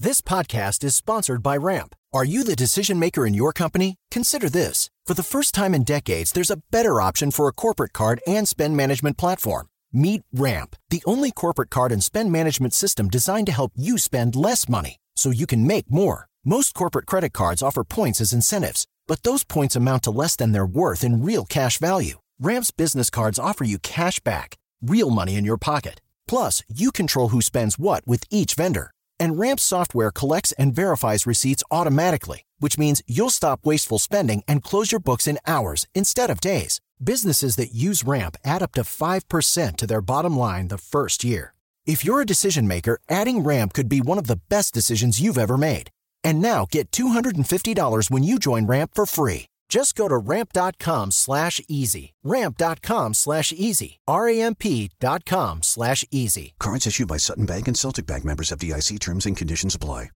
This podcast is sponsored by Ramp. Are you the decision maker in your company? Consider this. For the first time in decades, there's a better option for a corporate card and spend management platform. Meet Ramp, the only corporate card and spend management system designed to help you spend less money so you can make more. Most corporate credit cards offer points as incentives, but those points amount to less than their worth in real cash value. Ramp's business cards offer you cash back, real money in your pocket. Plus, you control who spends what with each vendor. And Ramp's software collects and verifies receipts automatically, which means you'll stop wasteful spending and close your books in hours instead of days. Businesses that use Ramp add up to 5% to their bottom line the first year. If you're a decision maker, adding Ramp could be one of the best decisions you've ever made. And now get $250 when you join Ramp for free. Just go to ramp.com/easy. Ramp.com/easy. RAMP.com/easy. Cards issued by Sutton Bank and Celtic Bank, members of FDIC. Terms and conditions apply.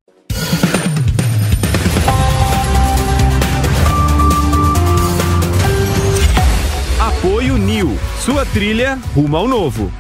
Apoio New, sua trilha rumo ao novo.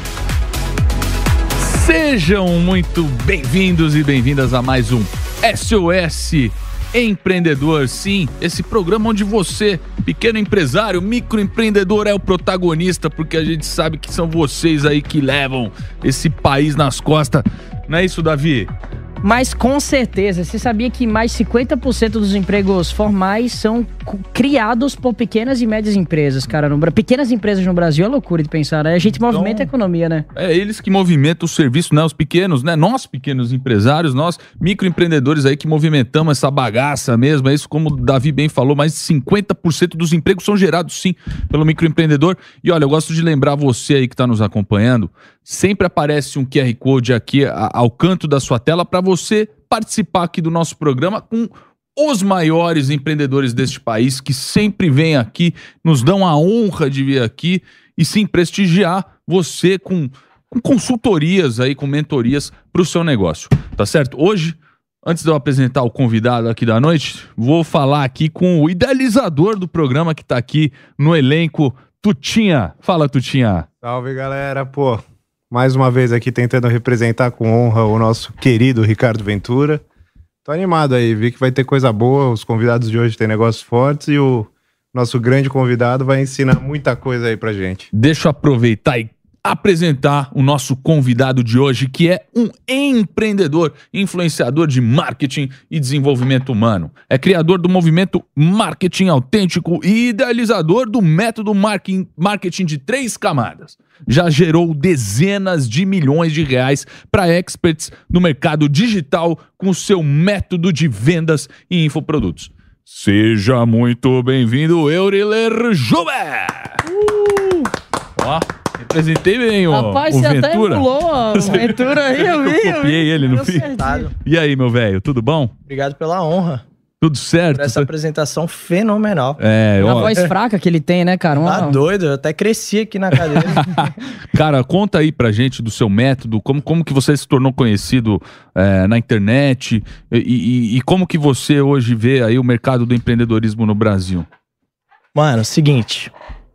Sejam muito bem-vindos e bem-vindas a mais um SOS Empreendedor. Sim, esse programa onde você, pequeno empresário, microempreendedor, é o protagonista, porque a gente sabe que são vocês aí que levam esse país nas costas. Não é isso, Davi? Mas com certeza, você sabia que mais 50% dos empregos formais são criados por pequenas e médias empresas, cara. Pequenas empresas no Brasil é loucura de pensar, né? A gente movimenta a economia, né? É eles que movimentam o serviço, né? Os pequenos, né? Nós, pequenos empresários, nós, microempreendedores aí que movimentamos essa bagaça mesmo. É isso, como o Davi bem falou, mais de 50% dos empregos são gerados, sim, pelo microempreendedor. E olha, eu gosto de lembrar você aí que está nos acompanhando, sempre aparece um QR Code aqui ao canto da sua tela para você participar aqui do nosso programa com os maiores empreendedores deste país que sempre vêm aqui, nos dão a honra de vir aqui e sim prestigiar você com consultorias aí, com mentorias para o seu negócio, tá certo? Hoje, antes de eu apresentar o convidado aqui da noite, vou falar aqui com o idealizador do programa que tá aqui no elenco, Tutinha. Fala, Tutinha. Salve, galera. Pô, mais uma vez aqui tentando representar com honra o nosso querido Ricardo Ventura. Tô animado aí, vi que vai ter coisa boa, os convidados de hoje têm negócios fortes e o nosso grande convidado vai ensinar muita coisa aí pra gente. Deixa eu aproveitar e apresentar o nosso convidado de hoje, que é um empreendedor, influenciador de marketing e desenvolvimento humano. É criador do movimento Marketing Autêntico e idealizador do método marketing de 3 camadas. Já gerou dezenas de milhões de reais para experts no mercado digital com o seu método de vendas e infoprodutos. Seja muito bem-vindo, Euriler Joubert! Ó, representei bem, ó. Rapaz, o você Ventura. até emulou a Ventura aí, eu vi. Eu copiei ele, não vi? E aí, meu velho, tudo bom? Obrigado pela honra. Tudo certo? Por essa apresentação fenomenal. A voz fraca que ele tem, né, cara? Tá doido, eu até cresci aqui na cadeira. Cara, conta aí pra gente do seu método, como que você se tornou conhecido na internet e como que você hoje vê aí o mercado do empreendedorismo no Brasil. Mano, seguinte,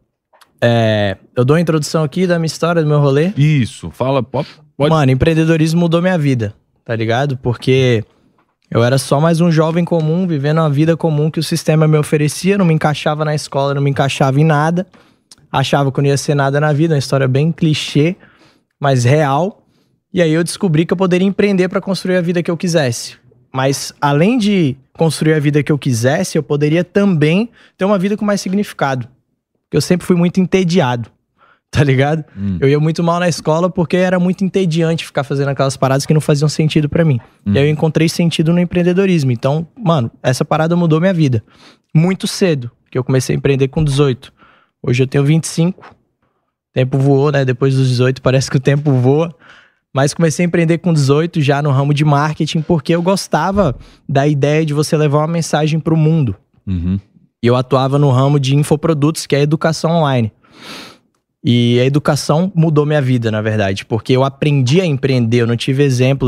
eu dou a introdução aqui da minha história, do meu rolê. Isso, fala, pode. Mano, empreendedorismo mudou minha vida, tá ligado? Porque eu era só mais um jovem comum, vivendo uma vida comum que o sistema me oferecia, não me encaixava na escola, não me encaixava em nada, achava que eu não ia ser nada na vida, uma história bem clichê, mas real. E aí eu descobri que eu poderia empreender para construir a vida que eu quisesse. Mas além de construir a vida que eu quisesse, eu poderia também ter uma vida com mais significado. Porque eu sempre fui muito entediado, tá ligado? Eu ia muito mal na escola porque era muito entediante ficar fazendo aquelas paradas que não faziam sentido pra mim. E aí eu encontrei sentido no empreendedorismo. Então, mano, essa parada mudou minha vida. Muito cedo, que eu comecei a empreender com 18. Hoje eu tenho 25. O tempo voou, né? Depois dos 18 parece que o tempo voa. Mas comecei a empreender com 18 já no ramo de marketing porque eu gostava da ideia de você levar uma mensagem pro mundo. E eu atuava no ramo de infoprodutos, que é educação online. E a educação mudou minha vida, na verdade, porque eu aprendi a empreender, eu não tive exemplo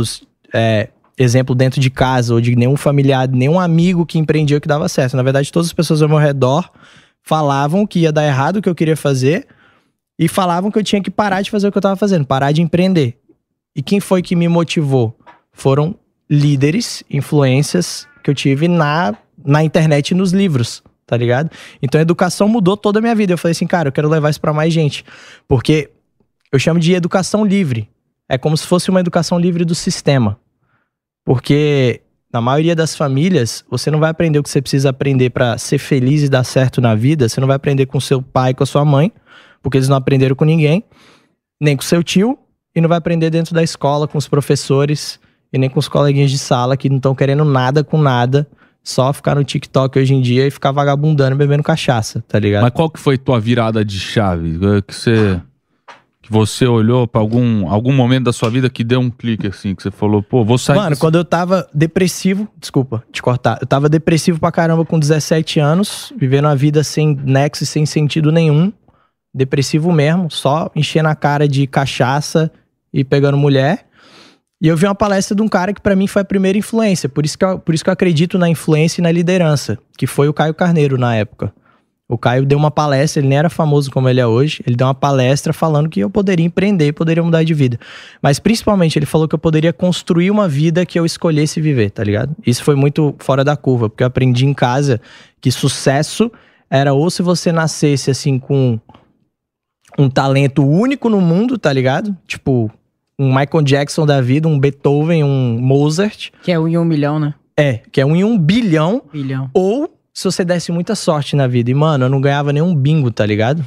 dentro de casa, ou de nenhum familiar, nenhum amigo que empreendia que dava certo. Na verdade, todas as pessoas ao meu redor falavam que ia dar errado o que eu queria fazer e falavam que eu tinha que parar de fazer o que eu estava fazendo, parar de empreender. E quem foi que me motivou? Foram líderes, influências que eu tive na internet e nos livros, tá ligado? Então a educação mudou toda a minha vida. Eu falei assim, cara, eu quero levar isso pra mais gente. Porque eu chamo de educação livre. É como se fosse uma educação livre do sistema. Porque na maioria das famílias, você não vai aprender o que você precisa aprender pra ser feliz e dar certo na vida. Você não vai aprender com seu pai e com a sua mãe, porque eles não aprenderam com ninguém, nem com seu tio, e não vai aprender dentro da escola com os professores e nem com os coleguinhas de sala que não estão querendo nada com nada, só ficar no TikTok hoje em dia e ficar vagabundando e bebendo cachaça, tá ligado? Mas qual que foi tua virada de chave? Que você olhou pra algum momento da sua vida que deu um clique assim, que você falou, pô, vou sair... Mano, quando eu tava depressivo, desculpa te cortar, eu tava depressivo pra caramba com 17 anos, vivendo uma vida sem nexo e sem sentido nenhum, depressivo mesmo, só enchendo a cara de cachaça e pegando mulher. E eu vi uma palestra de um cara que pra mim foi a primeira influência, por isso que eu acredito na influência e na liderança, que foi o Caio Carneiro na época. O Caio deu uma palestra, ele nem era famoso como ele é hoje, ele deu uma palestra falando que eu poderia empreender, poderia mudar de vida. Mas principalmente ele falou que eu poderia construir uma vida que eu escolhesse viver, tá ligado? Isso foi muito fora da curva, porque eu aprendi em casa que sucesso era ou se você nascesse assim com um talento único no mundo, tá ligado? Tipo, um Michael Jackson da vida, um Beethoven, um Mozart. Que é 1 em 1 milhão, né? Que é 1 em 1 bilhão. Bilhão. Ou se você desse muita sorte na vida. E, mano, eu não ganhava nenhum bingo, tá ligado?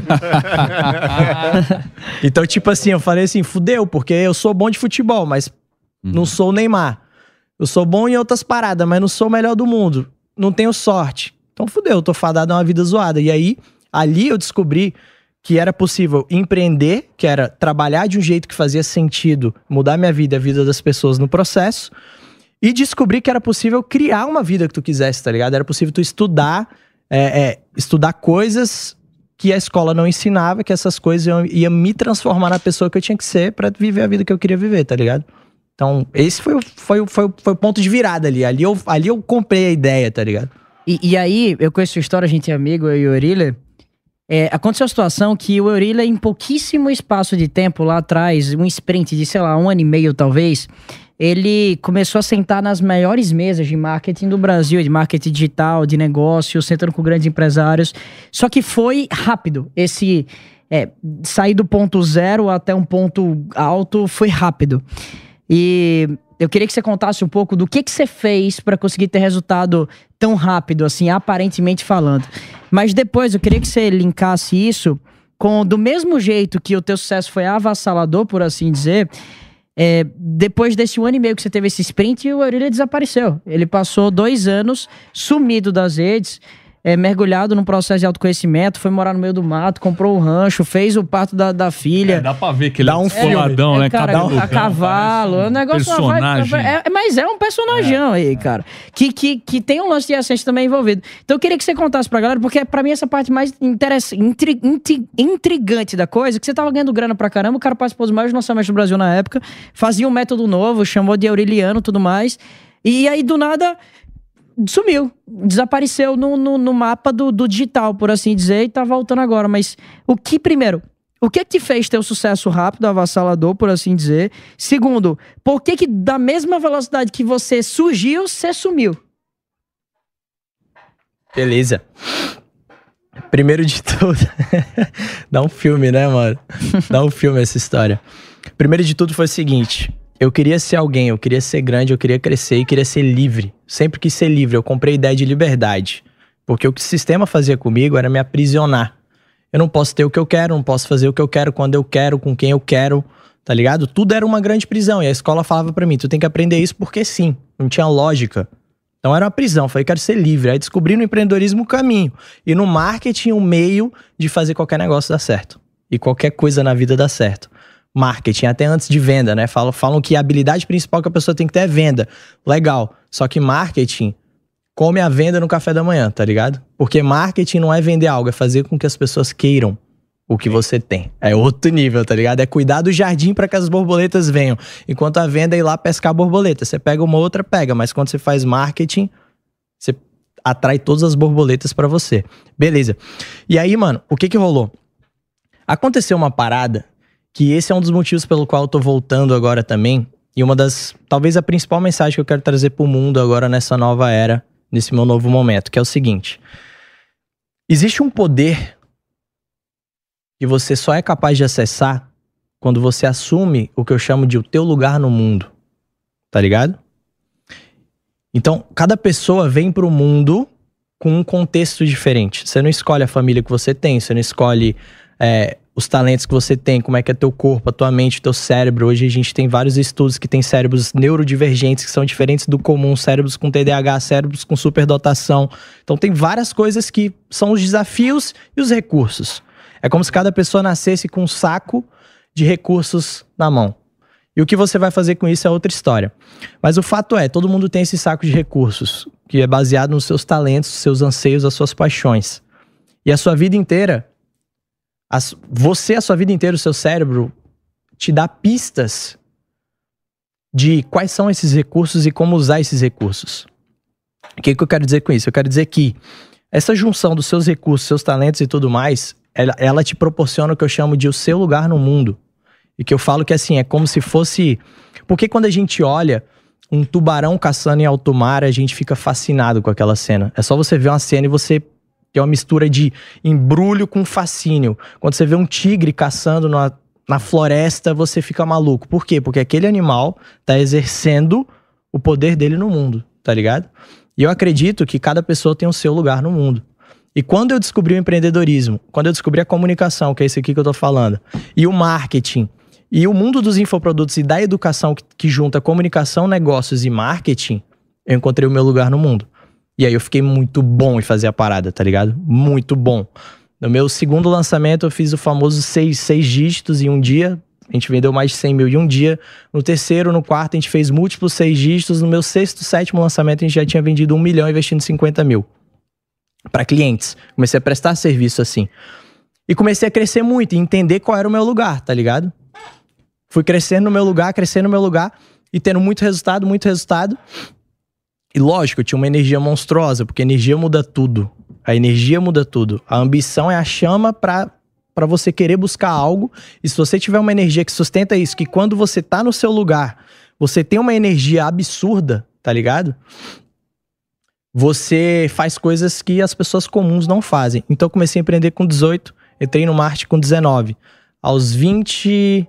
Então, tipo assim, eu falei assim, fudeu, porque eu sou bom de futebol, mas não sou o Neymar. Eu sou bom em outras paradas, mas não sou o melhor do mundo. Não tenho sorte. Então, fudeu, eu tô fadado a uma vida zoada. E aí, ali eu descobri que era possível empreender, que era trabalhar de um jeito que fazia sentido, mudar minha vida e a vida das pessoas no processo, e descobri que era possível criar uma vida que tu quisesse, tá ligado? Era possível tu estudar, estudar coisas que a escola não ensinava, que essas coisas iam me transformar na pessoa que eu tinha que ser pra viver a vida que eu queria viver, tá ligado? Então, esse foi o ponto de virada ali. Ali eu comprei a ideia, tá ligado? E aí, eu conheço a história, a gente é amigo, eu e o Eurília. Aconteceu a situação que o Eurília, em pouquíssimo espaço de tempo lá atrás, um sprint de, sei lá, 1 ano e meio talvez, ele começou a sentar nas maiores mesas de marketing do Brasil, de marketing digital, de negócio, sentando com grandes empresários. Só que foi rápido. Esse sair do ponto zero até um ponto alto foi rápido. E eu queria que você contasse um pouco do que você fez para conseguir ter resultado tão rápido, assim, aparentemente falando. Mas depois eu queria que você linkasse isso com, do mesmo jeito que o teu sucesso foi avassalador, por assim dizer, depois desse 1 ano e meio que você teve esse sprint, o Eurília desapareceu. Ele passou 2 anos sumido das redes, mergulhado num processo de autoconhecimento, foi morar no meio do mato, comprou um rancho, fez o parto da filha. Dá pra ver que ele dá um foladão, né? Cara, a cavalo, é um negócio... personagem. Mas é um personagem aí, cara. Que tem um lance de essência também envolvido. Então eu queria que você contasse pra galera, porque pra mim essa parte mais intrigante da coisa, que você tava ganhando grana pra caramba, o cara participou dos maiores lançamentos do Brasil na época, fazia um método novo, chamou de Aureliano e tudo mais, e aí do nada... sumiu, desapareceu no mapa do digital, por assim dizer, e tá voltando agora. Mas o que te fez ter o sucesso rápido, avassalador, por assim dizer? Segundo, por que da mesma velocidade que você surgiu, você sumiu? Beleza. Primeiro de tudo, dá um filme, né, mano? Dá um filme essa história. Primeiro de tudo foi o seguinte... eu queria ser alguém, eu queria ser grande, eu queria crescer e queria ser livre. Sempre quis ser livre, eu comprei a ideia de liberdade. Porque o que o sistema fazia comigo era me aprisionar. Eu não posso ter o que eu quero, não posso fazer o que eu quero, quando eu quero, com quem eu quero, tá ligado? Tudo era uma grande prisão. E a escola falava pra mim, tu tem que aprender isso porque sim. Não tinha lógica. Então era uma prisão, eu falei, quero ser livre. Aí descobri no empreendedorismo o caminho. E no marketing o meio de fazer qualquer negócio dar certo. E qualquer coisa na vida dar certo. Marketing, até antes de venda, né? Falam que a habilidade principal que a pessoa tem que ter é venda. Legal. Só que marketing come a venda no café da manhã, tá ligado? Porque marketing não é vender algo, é fazer com que as pessoas queiram o que você tem. É outro nível, tá ligado? É cuidar do jardim para que as borboletas venham. Enquanto a venda é ir lá pescar borboleta. Você pega uma outra, pega. Mas quando você faz marketing, você atrai todas as borboletas para você. Beleza. E aí, mano, o que rolou? Aconteceu uma parada... que esse é um dos motivos pelo qual eu tô voltando agora também. E talvez a principal mensagem que eu quero trazer pro mundo agora nessa nova era, nesse meu novo momento, que é o seguinte: existe um poder que você só é capaz de acessar quando você assume o que eu chamo de o teu lugar no mundo, tá ligado? Então, cada pessoa vem pro mundo com um contexto diferente. Você não escolhe a família que você tem, você não escolhe os talentos que você tem, como é que é teu corpo, a tua mente, o teu cérebro. Hoje a gente tem vários estudos que tem cérebros neurodivergentes, que são diferentes do comum, cérebros com TDAH, cérebros com superdotação. Então tem várias coisas que são os desafios e os recursos. É como se cada pessoa nascesse com um saco de recursos na mão. E o que você vai fazer com isso é outra história. Mas o fato é, todo mundo tem esse saco de recursos, que é baseado nos seus talentos, seus anseios, as suas paixões. E a sua vida inteira, a sua vida inteira, o seu cérebro, te dá pistas de quais são esses recursos e como usar esses recursos. O que eu quero dizer com isso? Eu quero dizer que essa junção dos seus recursos, seus talentos e tudo mais, ela te proporciona o que eu chamo de o seu lugar no mundo. E que eu falo que assim, é como se fosse... Porque quando a gente olha um tubarão caçando em alto mar, a gente fica fascinado com aquela cena. É só você ver uma cena e você tem uma mistura de embrulho com fascínio. Quando você vê um tigre caçando na floresta, você fica maluco. Por quê? Porque aquele animal tá exercendo o poder dele no mundo, tá ligado? E eu acredito que cada pessoa tem o seu lugar no mundo. E quando eu descobri o empreendedorismo, quando eu descobri a comunicação, que é isso aqui que eu tô falando, e o marketing, e o mundo dos infoprodutos e da educação que junta comunicação, negócios e marketing, eu encontrei o meu lugar no mundo. E aí eu fiquei muito bom em fazer a parada, tá ligado? Muito bom. No meu segundo lançamento eu fiz o famoso 6 dígitos em um dia. A gente vendeu mais de 100 mil em um dia. No terceiro, no quarto a gente fez múltiplos 6 dígitos. No meu sexto, sétimo lançamento a gente já tinha vendido 1 milhão investindo 50 mil. Para clientes. Comecei a prestar serviço assim. E comecei a crescer muito e entender qual era o meu lugar, tá ligado? Fui crescendo no meu lugar e tendo muito resultado. E lógico, eu tinha uma energia monstruosa, porque a energia muda tudo. A energia muda tudo. A ambição é a chama pra você querer buscar algo. E se você tiver uma energia que sustenta isso, que quando você tá no seu lugar, você tem uma energia absurda, tá ligado? Você faz coisas que as pessoas comuns não fazem. Então eu comecei a empreender com 18, entrei no marketing com 19. Aos 22,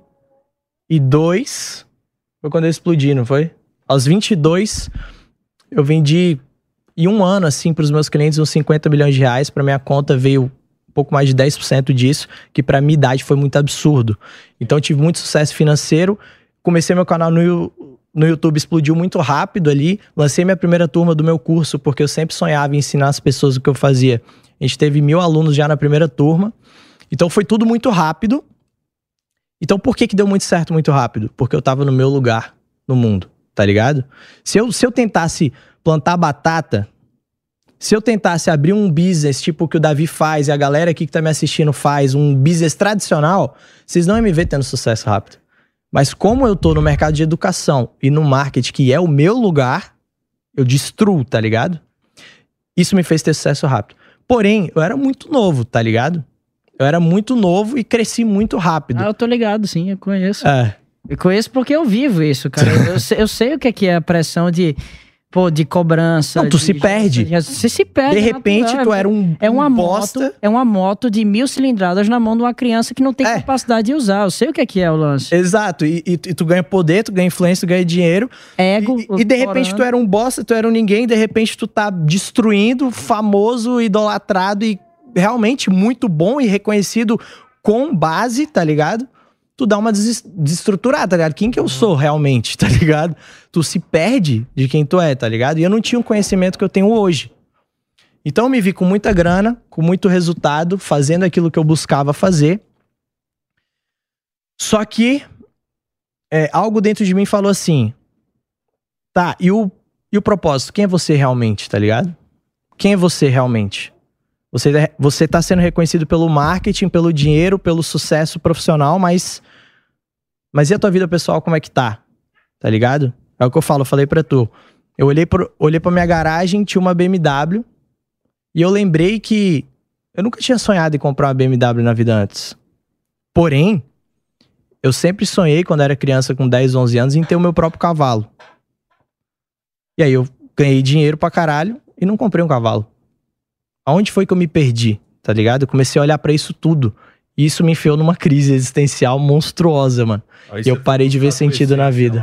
foi quando eu explodi, não foi? Aos 22, eu vendi em um ano, assim, para os meus clientes uns 50 milhões de reais. Para minha conta veio um pouco mais de 10% disso, que para minha idade foi muito absurdo. Então eu tive muito sucesso financeiro. Comecei meu canal no YouTube, explodiu muito rápido ali. Lancei minha primeira turma do meu curso, porque eu sempre sonhava em ensinar as pessoas o que eu fazia. A gente teve 1000 alunos já na primeira turma. Então foi tudo muito rápido. Então por que deu muito certo muito rápido? Porque eu tava no meu lugar no mundo, tá ligado? Se eu tentasse plantar batata, se eu tentasse abrir um business tipo o que o Davi faz e a galera aqui que tá me assistindo faz, um business tradicional, vocês não iam me ver tendo sucesso rápido. Mas como eu tô no mercado de educação e no marketing, que é o meu lugar, eu destruo, tá ligado? Isso me fez ter sucesso rápido. Porém, eu era muito novo, tá ligado? Eu era muito novo e cresci muito rápido. Ah, eu tô ligado, sim, eu conheço. É. Eu conheço porque eu vivo isso, cara. Eu sei o que é a pressão de cobrança. Não, tu se perde. Você se perde. De repente, tu era uma bosta. É uma moto de 1000 cilindradas na mão de uma criança que não tem capacidade de usar. Eu sei o que é o lance. Exato. E tu ganha poder, tu ganha influência, tu ganha dinheiro. Ego. E de repente tu era um bosta, tu era um ninguém. De repente tu tá destruindo, famoso, idolatrado e realmente muito bom e reconhecido com base, tá ligado? Tu dá uma desestruturada, tá ligado? Quem que eu sou realmente, tá ligado? Tu se perde de quem tu é, tá ligado? E eu não tinha o conhecimento que eu tenho hoje. Então eu me vi com muita grana, com muito resultado, fazendo aquilo que eu buscava fazer. Só que algo dentro de mim falou assim, tá, e o propósito? Quem é você realmente, tá ligado? Quem é você realmente? Você tá sendo reconhecido pelo marketing, pelo dinheiro, pelo sucesso profissional, mas e a tua vida pessoal, como é que tá? Tá ligado? É o que eu falei pra tu. Eu olhei pra minha garagem, tinha uma BMW, e eu lembrei que eu nunca tinha sonhado em comprar uma BMW na vida antes. Porém, eu sempre sonhei, quando era criança, com 10, 11 anos, em ter o meu próprio cavalo. E aí eu ganhei dinheiro pra caralho e não comprei um cavalo. Aonde foi que eu me perdi, tá ligado? Eu comecei a olhar pra isso tudo. E isso me enfiou numa crise existencial monstruosa, mano. E eu parei de ver sentido na vida.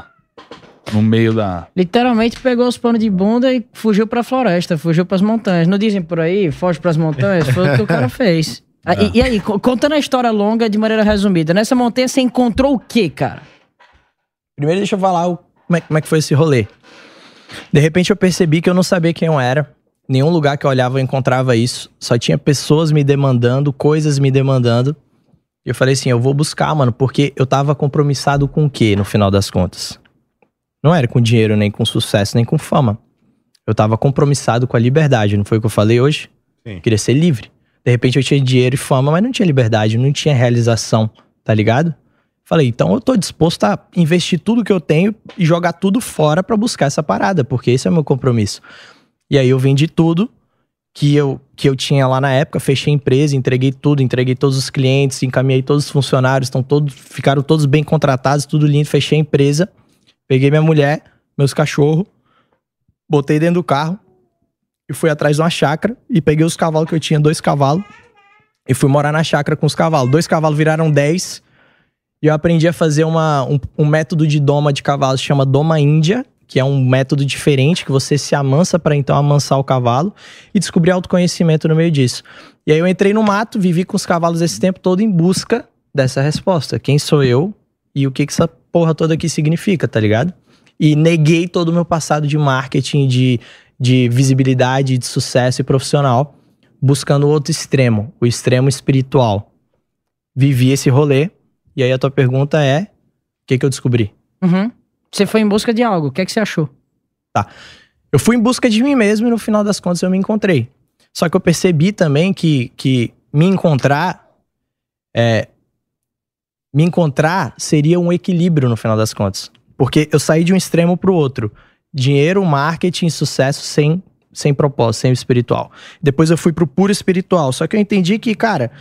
No meio da... Literalmente pegou os panos de bunda e fugiu pra floresta, fugiu pras montanhas. Não dizem por aí, foge pras montanhas? Foi o que o cara fez. E aí, contando a história longa de maneira resumida, nessa montanha você encontrou o quê, cara? Primeiro deixa eu falar como é que foi esse rolê. De repente eu percebi que eu não sabia quem eu era. Nenhum lugar que eu olhava eu encontrava isso. Só tinha pessoas me demandando, coisas me demandando. E eu falei assim, eu vou buscar, mano, porque eu tava compromissado com o quê, no final das contas? Não era com dinheiro, nem com sucesso, nem com fama. Eu tava compromissado com a liberdade, não foi o que eu falei hoje? Sim. Eu queria ser livre. De repente eu tinha dinheiro e fama, mas não tinha liberdade, não tinha realização, tá ligado? Falei, então eu tô disposto a investir tudo que eu tenho e jogar tudo fora pra buscar essa parada, porque esse é o meu compromisso. E aí eu vendi tudo que eu tinha lá na época, fechei a empresa, entreguei tudo, entreguei todos os clientes, encaminhei todos os funcionários, ficaram todos bem contratados, tudo lindo, fechei a empresa, peguei minha mulher, meus cachorros, botei dentro do carro e fui atrás de uma chácara e peguei os cavalos que eu tinha, 2 cavalos, e fui morar na chácara com os cavalos. 2 cavalos viraram 10 e eu aprendi a fazer um método de doma de cavalos, chama doma índia, que é um método diferente, que você se amansa para então amansar o cavalo, e descobri autoconhecimento no meio disso. E aí eu entrei no mato, vivi com os cavalos esse tempo todo em busca dessa resposta. Quem sou eu e o que essa porra toda aqui significa, tá ligado? E neguei todo o meu passado de marketing, de visibilidade, de sucesso e profissional, buscando o outro extremo, o extremo espiritual. Vivi esse rolê, e aí a tua pergunta é, o que eu descobri? Você foi em busca de algo, o que é que você achou? Tá. Eu fui em busca de mim mesmo e no final das contas eu me encontrei. Só que eu percebi também que me encontrar seria um equilíbrio no final das contas. Porque eu saí de um extremo pro outro. Dinheiro, marketing, sucesso sem propósito, sem espiritual. Depois eu fui pro puro espiritual. Só que eu entendi que, cara,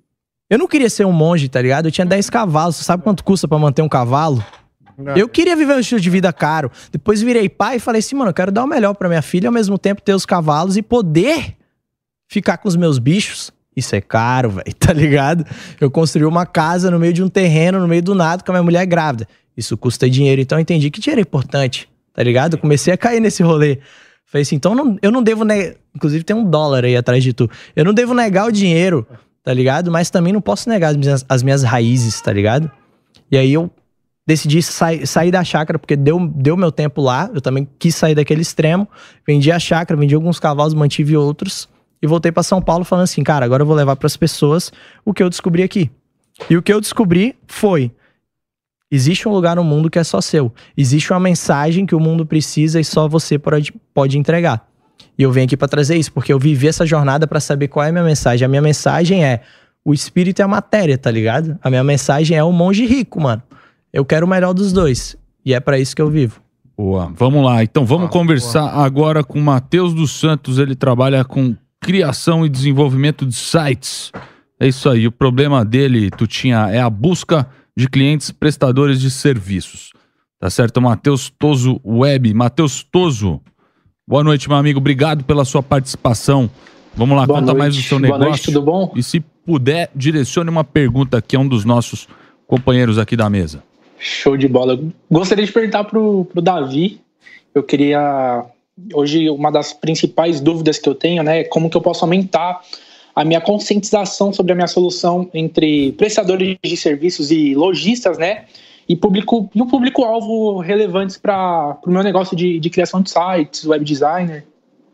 eu não queria ser um monge, tá ligado? Eu tinha 10 cavalos. Você sabe quanto custa pra manter um cavalo? Não. Eu queria viver um estilo de vida caro. Depois virei pai e falei assim, mano, eu quero dar o melhor pra minha filha, ao mesmo tempo ter os cavalos e poder ficar com os meus bichos. Isso é caro, velho, tá ligado? Eu construí uma casa no meio de um terreno, no meio do nada, com a minha mulher grávida. Isso custa dinheiro, então eu entendi que dinheiro é importante, tá ligado? Eu comecei a cair nesse rolê. Falei assim, então eu não devo negar... Inclusive tem $1 aí atrás de tu. Eu não devo negar o dinheiro, tá ligado? Mas também não posso negar as minhas raízes, tá ligado? E aí eu decidi sair da chácara, porque deu meu tempo lá. Eu também quis sair daquele extremo. Vendi a chácara, vendi alguns cavalos, mantive outros. E voltei pra São Paulo falando assim, cara, agora eu vou levar pras pessoas o que eu descobri aqui. E o que eu descobri foi... Existe um lugar no mundo que é só seu. Existe uma mensagem que o mundo precisa e só você pode entregar. E eu venho aqui pra trazer isso, porque eu vivi essa jornada pra saber qual é a minha mensagem. A minha mensagem é o espírito e a matéria, tá ligado? A minha mensagem é o monge rico, mano. Eu quero o melhor dos dois. E é pra isso que eu vivo. Boa, vamos lá. Então vamos conversar agora com o Matheus dos Santos. Ele trabalha com criação e desenvolvimento de sites. É isso aí. O problema dele, Tutinha, é a busca de clientes prestadores de serviços. Tá certo? Matheus Toso Web. Matheus Toso, boa noite, meu amigo. Obrigado pela sua participação. Vamos lá, conta mais do seu negócio. Boa noite, tudo bom? E se puder, direcione uma pergunta aqui a um dos nossos companheiros aqui da mesa. Show de bola. Eu gostaria de perguntar pro Davi. Eu queria... Hoje, uma das principais dúvidas que eu tenho, né, é como que eu posso aumentar a minha conscientização sobre a minha solução entre prestadores de serviços e lojistas, né, e um público-alvo relevantes para o meu negócio de criação de sites, web designer.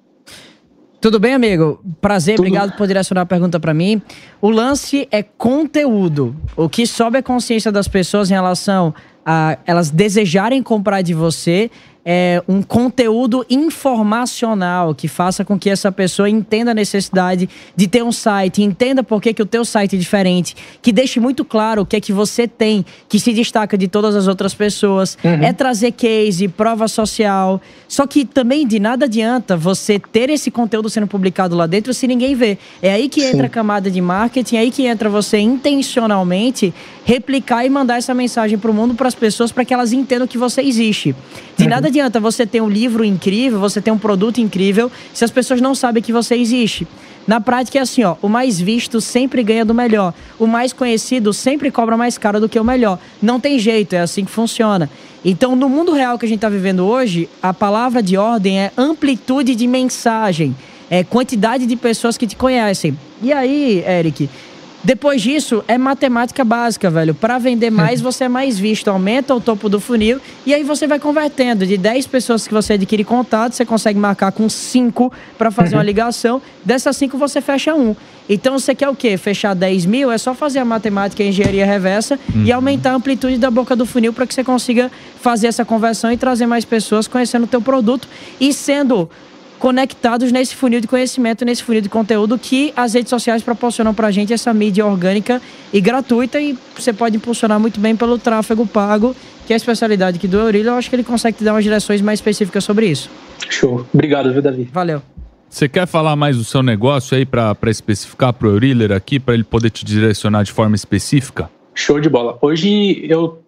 Tudo bem, amigo? Prazer, obrigado por direcionar a pergunta para mim. O lance é conteúdo. O que sobe a consciência das pessoas em relação a elas desejarem comprar de você um conteúdo informacional que faça com que essa pessoa entenda a necessidade de ter um site, entenda por que o teu site é diferente, que deixe muito claro o que é que você tem, que se destaca de todas as outras pessoas, é trazer case, prova social. Só que também de nada adianta você ter esse conteúdo sendo publicado lá dentro se ninguém vê. É aí que entra a camada de marketing, é aí que entra você intencionalmente replicar e mandar essa mensagem para o mundo, para as pessoas, para que elas entendam que você existe. De nada adianta você ter um livro incrível, você ter um produto incrível, se as pessoas não sabem que você existe. Na prática é assim, ó, o mais visto sempre ganha do melhor. O mais conhecido sempre cobra mais caro do que o melhor. Não tem jeito, é assim que funciona. Então, no mundo real que a gente está vivendo hoje, a palavra de ordem é amplitude de mensagem, é quantidade de pessoas que te conhecem. E aí, Eric, depois disso, é matemática básica, velho. Para vender mais, você é mais visto. Aumenta o topo do funil e aí você vai convertendo. De 10 pessoas que você adquire contato, você consegue marcar com 5 para fazer uma ligação. Dessas 5, você fecha 1. Então, você quer o quê? Fechar 10 mil? É só fazer a matemática e a engenharia reversa e aumentar a amplitude da boca do funil para que você consiga fazer essa conversão e trazer mais pessoas conhecendo o teu produto e sendo conectados nesse funil de conhecimento, nesse funil de conteúdo que as redes sociais proporcionam pra gente, essa mídia orgânica e gratuita, e você pode impulsionar muito bem pelo tráfego pago, que é a especialidade aqui do Eurílio. Eu acho que ele consegue te dar umas direções mais específicas sobre isso. Show. Obrigado, viu, Davi? Valeu. Você quer falar mais do seu negócio aí pra especificar pro Eurílio aqui, pra ele poder te direcionar de forma específica? Show de bola. Hoje eu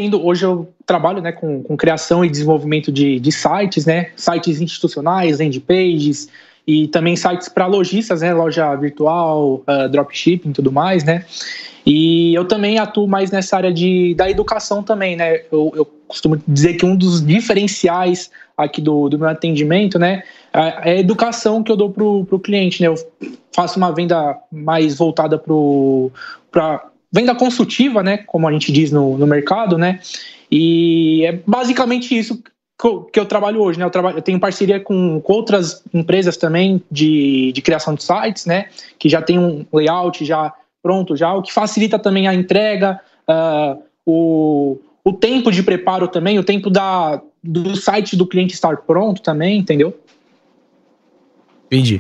trabalho, né, com criação e desenvolvimento de sites, né, sites institucionais, landing pages e também sites para lojistas, né, loja virtual, dropshipping e tudo mais, né. E eu também atuo mais nessa área da educação também, né. Eu costumo dizer que um dos diferenciais aqui do meu atendimento, né, é a educação que eu dou pro cliente, né. Eu faço uma venda mais voltada para venda consultiva, né, como a gente diz no mercado, né, e é basicamente isso que eu trabalho hoje, né, eu tenho parceria com outras empresas também de criação de sites, né, que já tem um layout já pronto, já, o que facilita também a entrega, o tempo de preparo também, o tempo do site do cliente estar pronto também, entendeu? Entendi.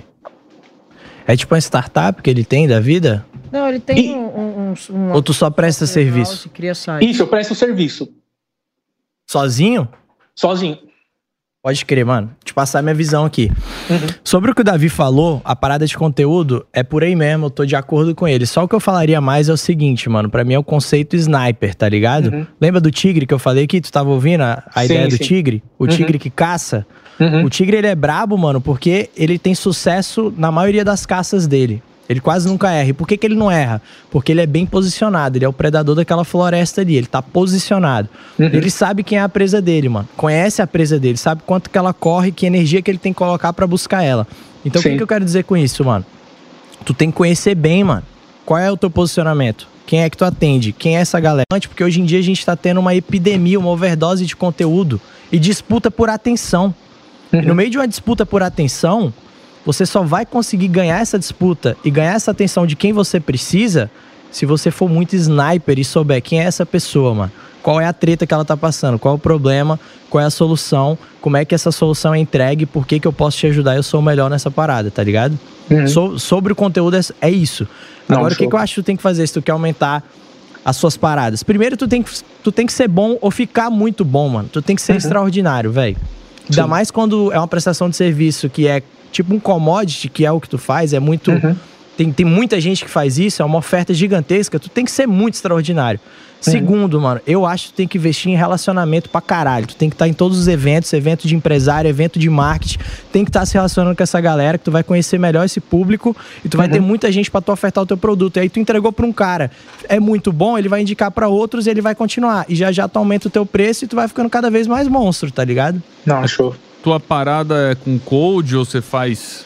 É tipo uma startup que ele tem da vida? Não, ele tem Ou tu só presta serviço? Isso, eu presto serviço. Sozinho? Sozinho. Pode crer, mano. Te passar minha visão aqui. Sobre o que o Davi falou, a parada de conteúdo é por aí mesmo, eu tô de acordo com ele. Só o que eu falaria mais é o seguinte, mano. Pra mim é o conceito sniper, tá ligado? Lembra do tigre que eu falei aqui? Tu tava ouvindo a ideia do tigre? O tigre que caça? O tigre, ele é brabo, mano, porque ele tem sucesso na maioria das caças dele. Ele quase nunca erra. E por que ele não erra? Porque ele é bem posicionado. Ele é o predador daquela floresta ali. Ele tá posicionado. Ele sabe quem é a presa dele, mano. Conhece a presa dele. Sabe quanto que ela corre, que energia que ele tem que colocar pra buscar ela. Então, o que eu quero dizer com isso, mano? Tu tem que conhecer bem, mano. Qual é o teu posicionamento? Quem é que tu atende? Quem é essa galera? Porque hoje em dia a gente tá tendo uma epidemia, uma overdose de conteúdo e disputa por atenção. E no meio de uma disputa por atenção, você só vai conseguir ganhar essa disputa e ganhar essa atenção de quem você precisa se você for muito sniper e souber quem é essa pessoa, mano. Qual é a treta que ela tá passando, qual é o problema, qual é a solução, como é que essa solução é entregue, por que eu posso te ajudar, eu sou o melhor nessa parada, tá ligado? Sobre o conteúdo é isso. Agora, o que eu acho que tu tem que fazer se tu quer aumentar as suas paradas? Primeiro, tu tem que ser bom ou ficar muito bom, mano. Tu tem que ser extraordinário, velho. Ainda mais quando é uma prestação de serviço que é tipo um commodity, que é o que tu faz, é muito... Tem muita gente que faz isso, é uma oferta gigantesca, tu tem que ser muito extraordinário. Segundo, mano, eu acho que tu tem que investir em relacionamento pra caralho. Tu tem que estar em todos os eventos, evento de empresário, evento de marketing, tem que estar se relacionando com essa galera, que tu vai conhecer melhor esse público e tu vai ter muita gente pra tu ofertar o teu produto. E aí tu entregou pra um cara, é muito bom, ele vai indicar pra outros e ele vai continuar. E já tu aumenta o teu preço e tu vai ficando cada vez mais monstro, tá ligado? Não, show. Tua parada é com code ou você faz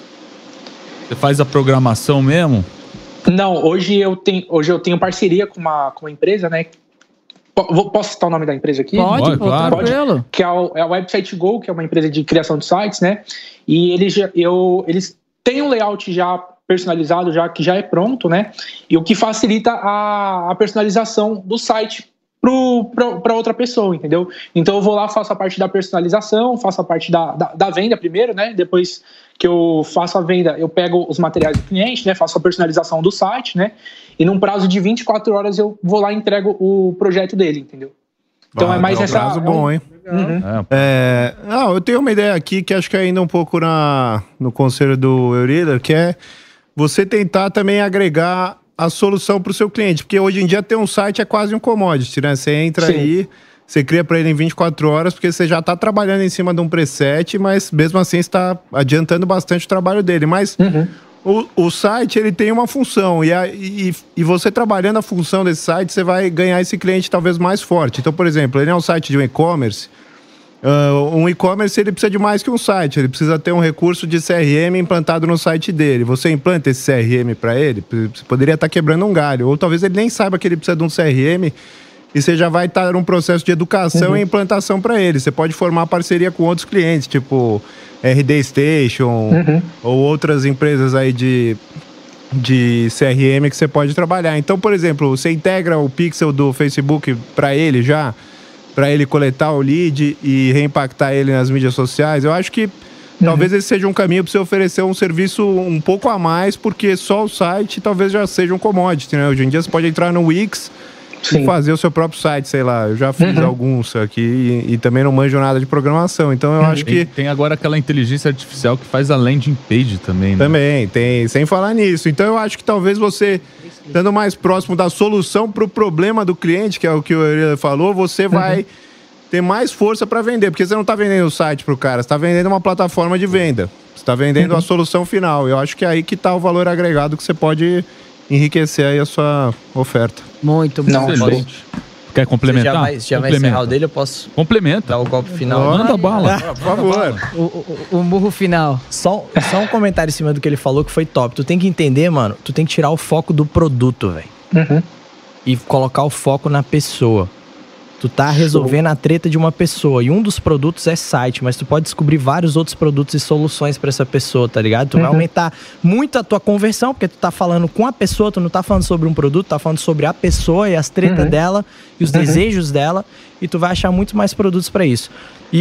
a programação mesmo? Não, hoje eu tenho parceria com uma empresa, né? Posso citar o nome da empresa aqui? Pode, claro. Pode, que é a Website Go, que é uma empresa de criação de sites, né? E eles têm um layout já personalizado, que já é pronto, né? E o que facilita a personalização do site para outra pessoa, entendeu? Então eu vou lá, faço a parte da personalização, faço a parte da venda primeiro, né? Depois que eu faço a venda, eu pego os materiais do cliente, né? Faço a personalização do site, né? E num prazo de 24 horas eu vou lá e entrego o projeto dele, entendeu? Então é mais essa... prazo bom, hein? Uhum. Eu tenho uma ideia aqui que acho que é ainda um pouco no conselho do Euriller, que é você tentar também agregar a solução para o seu cliente, porque hoje em dia ter um site é quase um commodity, né? Você entra aí, você cria para ele em 24 horas, porque você já está trabalhando em cima de um preset, mas mesmo assim está adiantando bastante o trabalho dele. Mas o site, ele tem uma função, e você trabalhando a função desse site, você vai ganhar esse cliente talvez mais forte. Então, por exemplo, ele é um site de um e-commerce. Um e-commerce, ele precisa de mais que um site, ele precisa ter um recurso de CRM implantado no site dele. Você implanta esse CRM para ele, você poderia estar quebrando um galho, ou talvez ele nem saiba que ele precisa de um CRM, e você já vai estar num processo de educação e implantação para ele. Você pode formar parceria com outros clientes, tipo RD Station, ou outras empresas aí de CRM que você pode trabalhar. Então, por exemplo, você integra o pixel do Facebook para ele já, para ele coletar o lead e reimpactar ele nas mídias sociais. Eu acho que talvez esse seja um caminho para você oferecer um serviço um pouco a mais, porque só o site talvez já seja um commodity, né? Hoje em dia você pode entrar no Wix e fazer o seu próprio site, sei lá. Eu já fiz alguns aqui e também não manjo nada de programação. Então eu acho que... Tem agora aquela inteligência artificial que faz a landing page também, né? Também, tem. Sem falar nisso. Então eu acho que talvez você, estando mais próximo da solução para o problema do cliente, que é o que o Euriller falou, você vai ter mais força para vender. Porque você não está vendendo o site para o cara, você está vendendo uma plataforma de venda. Você está vendendo a solução final. Eu acho que é aí que está o valor agregado que você pode enriquecer aí a sua oferta. Muito bom. Excelente. Quer complementar? Você já vai encerrar o dele, eu posso complementa. dar o golpe final? Manda bala. Por favor. O murro final. Só um comentário em cima do que ele falou que foi top. Tu tem que entender, mano, tu tem que tirar o foco do produto, velho. E colocar o foco na pessoa. Tu tá resolvendo a treta de uma pessoa. E um dos produtos é site, mas tu pode descobrir vários outros produtos e soluções pra essa pessoa, tá ligado? Tu vai aumentar muito a tua conversão, porque tu tá falando com a pessoa, tu não tá falando sobre um produto, tá falando sobre a pessoa e as tretas dela e os desejos dela. E tu vai achar muito mais produtos pra isso.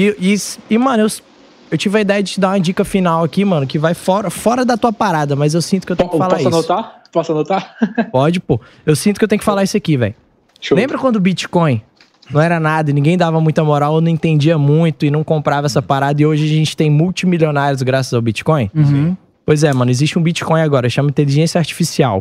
E mano, eu tive a ideia de te dar uma dica final aqui, mano, que vai fora da tua parada, mas eu sinto que eu tenho que falar isso. Posso anotar? Pode, pô. Eu sinto que eu tenho que falar isso aqui, velho. Lembra quando o Bitcoin não era nada, ninguém dava muita moral, eu não entendia muito e não comprava essa parada, e hoje a gente tem multimilionários graças ao Bitcoin? Pois é, mano, existe um Bitcoin agora, chama inteligência artificial.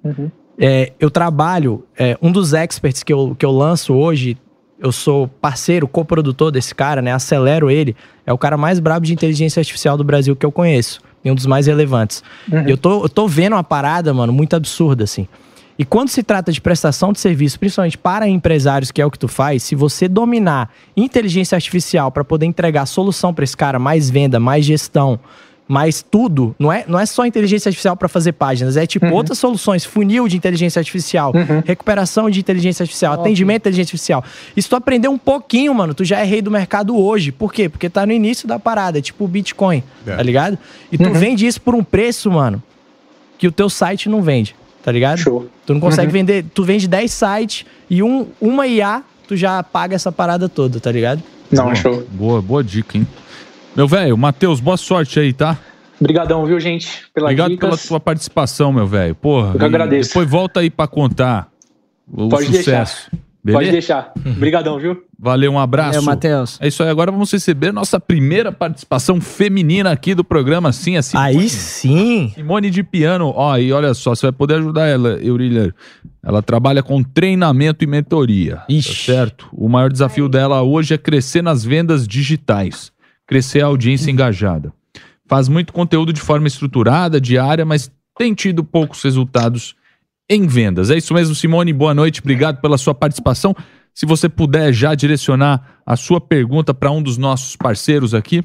Eu trabalho, um dos experts que eu lanço hoje, eu sou parceiro, coprodutor desse cara, né, acelero ele, é o cara mais brabo de inteligência artificial do Brasil que eu conheço, e um dos mais relevantes. Eu tô vendo uma parada, mano, muito absurda, assim. E quando se trata de prestação de serviço, principalmente para empresários, que é o que tu faz, se você dominar inteligência artificial para poder entregar solução para esse cara, mais venda, mais gestão, mais tudo, não é só inteligência artificial para fazer páginas, é tipo outras soluções, funil de inteligência artificial, recuperação de inteligência artificial, atendimento de inteligência artificial. E se tu aprender um pouquinho, mano, tu já é rei do mercado hoje. Por quê? Porque tá no início da parada, é tipo o Bitcoin, tá ligado? E tu vende isso por um preço, mano, que o teu site não vende. Tá ligado? Show. Tu não consegue vender, tu vende 10 sites e uma IA, tu já paga essa parada toda, tá ligado? Não, show. Boa dica, hein? Meu velho, Matheus, boa sorte aí, tá? Obrigadão, viu, gente? Obrigado pela sua participação, meu velho. Porra, eu que agradeço. Depois volta aí pra contar o Pode sucesso. Deixar. Beleza? Pode deixar. Obrigadão, viu? Valeu, um abraço. Valeu, Matheus. É isso aí, agora vamos receber nossa primeira participação feminina aqui do programa, sim, assim. Aí sim! Simone de Piano, ó, e olha só, você vai poder ajudar ela, Euriller. Ela trabalha com treinamento e mentoria, tá certo? O maior desafio dela hoje é crescer nas vendas digitais, crescer a audiência engajada. Faz muito conteúdo de forma estruturada, diária, mas tem tido poucos resultados em vendas. É isso mesmo, Simone, boa noite, obrigado pela sua participação. Se você puder já direcionar a sua pergunta para um dos nossos parceiros aqui.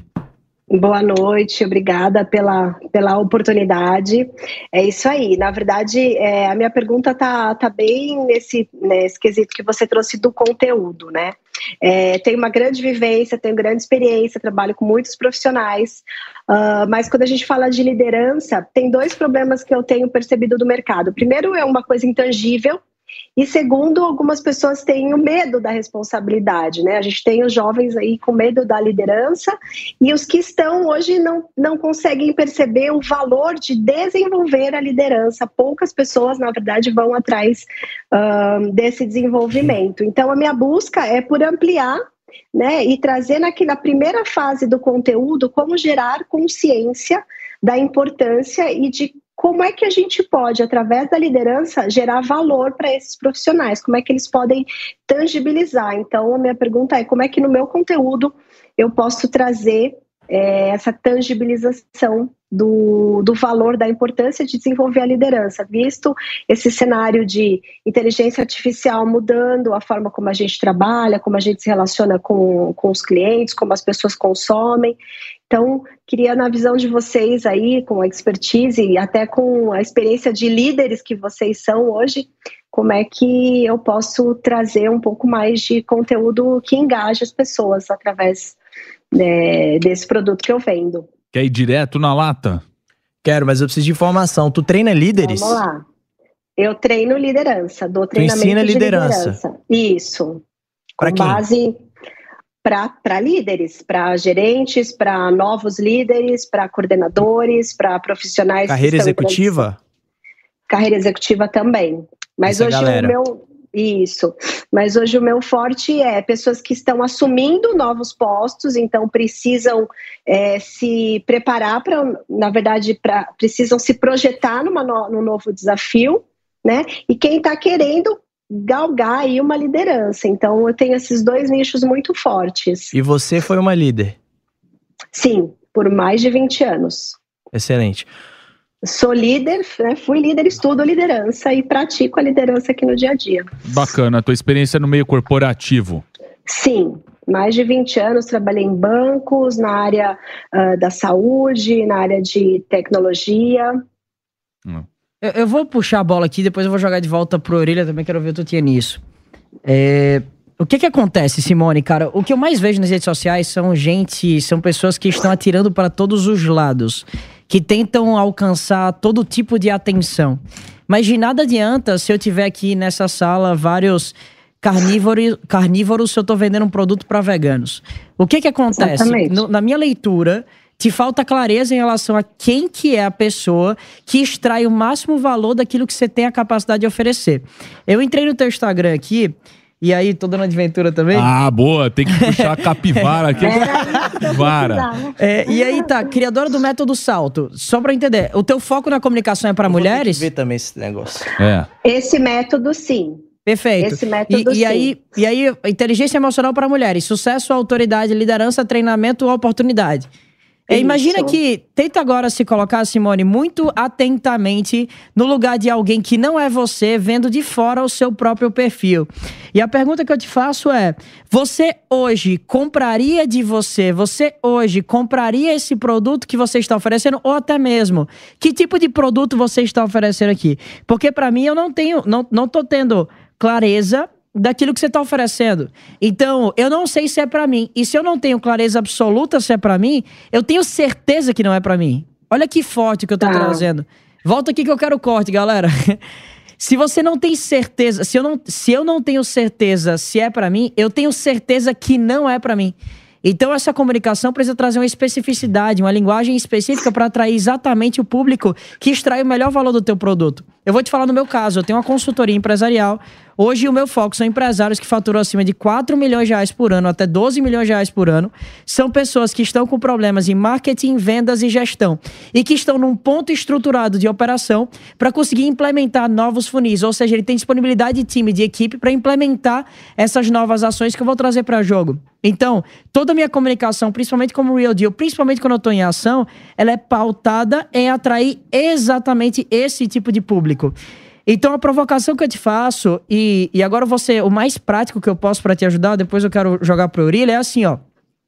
Boa noite, obrigada pela oportunidade. É isso aí, na verdade, a minha pergunta tá bem nesse quesito que você trouxe do conteúdo, né? Tenho uma grande vivência, tenho grande experiência, trabalho com muitos profissionais, mas quando a gente fala de liderança, tem dois problemas que eu tenho percebido do mercado. O primeiro é uma coisa intangível, E segundo, algumas pessoas têm o medo da responsabilidade, né? A gente tem os jovens aí com medo da liderança e os que estão hoje não conseguem perceber o valor de desenvolver a liderança. Poucas pessoas, na verdade, vão atrás desse desenvolvimento. Então, a minha busca é por ampliar, né, e trazer na primeira fase do conteúdo como gerar consciência da importância e de como é que a gente pode, através da liderança, gerar valor para esses profissionais, como é que eles podem tangibilizar. Então, a minha pergunta é como é que no meu conteúdo eu posso trazer essa tangibilização do valor, da importância de desenvolver a liderança, visto esse cenário de inteligência artificial mudando a forma como a gente trabalha, como a gente se relaciona com os clientes, como as pessoas consomem. Então, queria, na visão de vocês aí, com a expertise e até com a experiência de líderes que vocês são hoje, como é que eu posso trazer um pouco mais de conteúdo que engaje as pessoas através desse produto que eu vendo. Quer ir direto na lata? Quero, mas eu preciso de informação. Tu treina líderes? Vamos lá. Eu treino liderança, dou treinamento ensina de liderança. Isso. Pra com quem? base para líderes, para gerentes, para novos líderes, para coordenadores, para profissionais. Carreira executiva? Carreira executiva também. Mas essa hoje galera. Mas hoje o meu forte é pessoas que estão assumindo novos postos, então precisam se preparar precisam se projetar num novo desafio, né? E quem está querendo galgar aí uma liderança. Então eu tenho esses dois nichos muito fortes. E você foi uma líder? Sim, por mais de 20 anos. Excelente. Sou líder, né? Fui líder, estudo liderança e pratico a liderança aqui no dia a dia. Bacana, a tua experiência no meio corporativo. Sim, mais de 20 anos trabalhei em bancos, na área da saúde, na área de tecnologia. Eu vou puxar a bola aqui, depois eu vou jogar de volta pro Orelha, também quero ver o Tutinha nisso. O que acontece, Simone, cara? O que eu mais vejo nas redes sociais são pessoas que estão atirando para todos os lados, que tentam alcançar todo tipo de atenção. Mas de nada adianta se eu tiver aqui nessa sala vários carnívoros se eu tô vendendo um produto para veganos. O que acontece? Na minha leitura, te falta clareza em relação a quem que é a pessoa que extrai o máximo valor daquilo que você tem a capacidade de oferecer. Eu entrei no teu Instagram aqui, e aí, tô dando adventura também. Ah, boa, tem que puxar a capivara aqui. Capivara. E aí, tá, criadora do método Salto. Só pra entender, o teu foco na comunicação é pra mulheres? Vou ver também esse negócio. Esse método, sim. Perfeito. Esse método, e aí, inteligência emocional para mulheres. Sucesso, autoridade, liderança, treinamento, oportunidade. Imagina que, tenta agora se colocar, Simone, muito atentamente no lugar de alguém que não é você, vendo de fora o seu próprio perfil. E a pergunta que eu te faço é, você hoje compraria de você hoje compraria esse produto que você está oferecendo, ou até mesmo, que tipo de produto você está oferecendo aqui? Porque para mim eu não tô tendo clareza daquilo que você está oferecendo. Então, eu não sei se é para mim. E se eu não tenho clareza absoluta se é para mim, eu tenho certeza que não é para mim. Olha que forte que eu tô trazendo. Volta aqui que eu quero corte, galera. Se você não tem certeza, se eu não tenho certeza se é para mim, eu tenho certeza que não é para mim. Então essa comunicação precisa trazer uma especificidade, uma linguagem específica para atrair exatamente o público que extrai o melhor valor do teu produto. Eu vou te falar no meu caso, eu tenho uma consultoria empresarial. Hoje o meu foco são empresários que faturam acima de 4 milhões de reais por ano, até 12 milhões de reais por ano. São pessoas que estão com problemas em marketing, vendas e gestão. E que estão num ponto estruturado de operação para conseguir implementar novos funis. Ou seja, ele tem disponibilidade de time, de equipe para implementar essas novas ações que eu vou trazer para jogo. Então, toda a minha comunicação, principalmente como Real Deal, principalmente quando eu estou em ação, ela é pautada em atrair exatamente esse tipo de público. Então a provocação que eu te faço, e agora você, o mais prático que eu posso para te ajudar, depois eu quero jogar pro Aurílio, é assim, ó.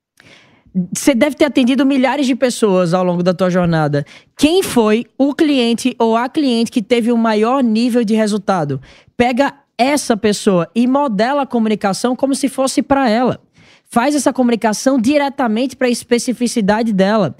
Você deve ter atendido milhares de pessoas ao longo da tua jornada. Quem foi o cliente ou a cliente que teve o maior nível de resultado? Pega essa pessoa e modela a comunicação como se fosse para ela. Faz essa comunicação diretamente para a especificidade dela.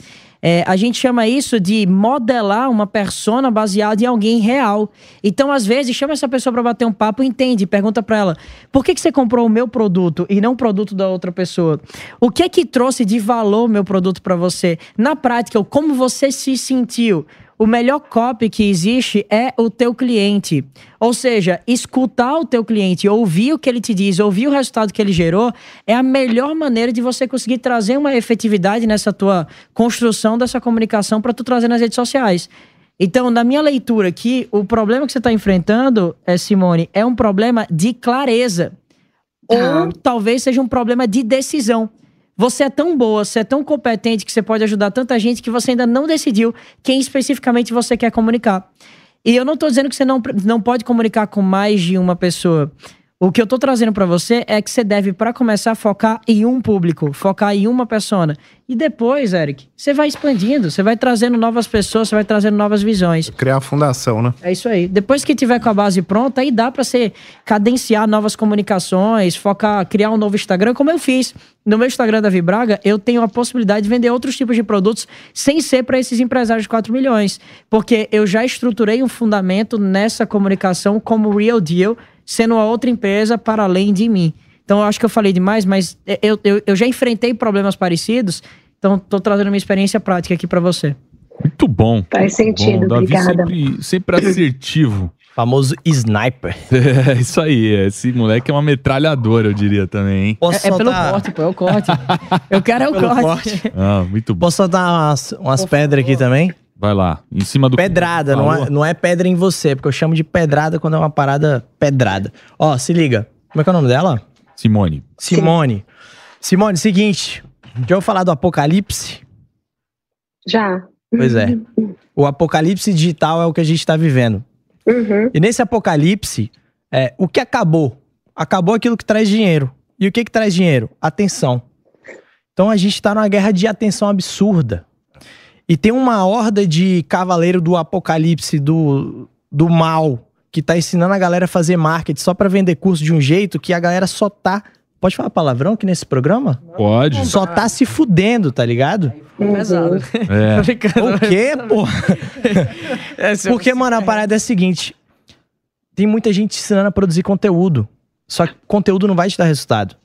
A gente chama isso de modelar uma persona baseada em alguém real. Então, às vezes, chama essa pessoa para bater um papo, entende, pergunta para ela, por que você comprou o meu produto e não o produto da outra pessoa? O que é que trouxe de valor o meu produto para você? Na prática, como você se sentiu? O melhor copy que existe é o teu cliente. Ou seja, escutar o teu cliente, ouvir o que ele te diz, ouvir o resultado que ele gerou, é a melhor maneira de você conseguir trazer uma efetividade nessa tua construção dessa comunicação para tu trazer nas redes sociais. Então, na minha leitura aqui, o problema que você está enfrentando, Simone, é um problema de clareza. Ou talvez seja um problema de decisão. Você é tão boa, você é tão competente que você pode ajudar tanta gente que você ainda não decidiu quem especificamente você quer comunicar. E eu não tô dizendo que você não pode comunicar com mais de uma pessoa. O que eu tô trazendo pra você é que você deve, pra começar, focar em um público, focar em uma persona. E depois, Eric, você vai expandindo, você vai trazendo novas pessoas, você vai trazendo novas visões. Criar a fundação, né? É isso aí. Depois que tiver com a base pronta, aí dá pra você cadenciar novas comunicações, focar, criar um novo Instagram, como eu fiz. No meu Instagram da Vibraga, eu tenho a possibilidade de vender outros tipos de produtos sem ser para esses empresários de 4 milhões. Porque eu já estruturei um fundamento nessa comunicação como Real Deal, sendo uma outra empresa para além de mim. Então eu acho que eu falei demais, mas eu já enfrentei problemas parecidos, então tô trazendo minha experiência prática aqui para você. Muito bom. Faz sentido, Davi obrigada. sempre assertivo. Famoso sniper. É isso aí, esse moleque é uma metralhadora, eu diria também, hein? Posso Pelo soltar... corte, pô, é o corte. Eu quero o corte. Ah, muito bom. Posso soltar umas pedras aqui também? Vai lá, em cima do... Pedrada, não é pedra em você, porque eu chamo de pedrada quando é uma parada pedrada. Ó, se liga. Como é que é o nome dela? Simone. Simone. Simone, seguinte. Já ouviu falar do apocalipse? Já. Pois é. O apocalipse digital é o que a gente tá vivendo. Uhum. E nesse apocalipse, o que acabou? Acabou aquilo que traz dinheiro. E o que traz dinheiro? Atenção. Então a gente tá numa guerra de atenção absurda. E tem uma horda de cavaleiro do apocalipse, do mal, que tá ensinando a galera a fazer marketing só pra vender curso de um jeito que a galera só tá... Pode falar palavrão aqui nesse programa? Pode. Só tá se fudendo, tá ligado? Pesado. É. Tô ficando... O quê, porra? Porque, mano, a parada é a seguinte. Tem muita gente ensinando a produzir conteúdo. Só que conteúdo não vai te dar resultado.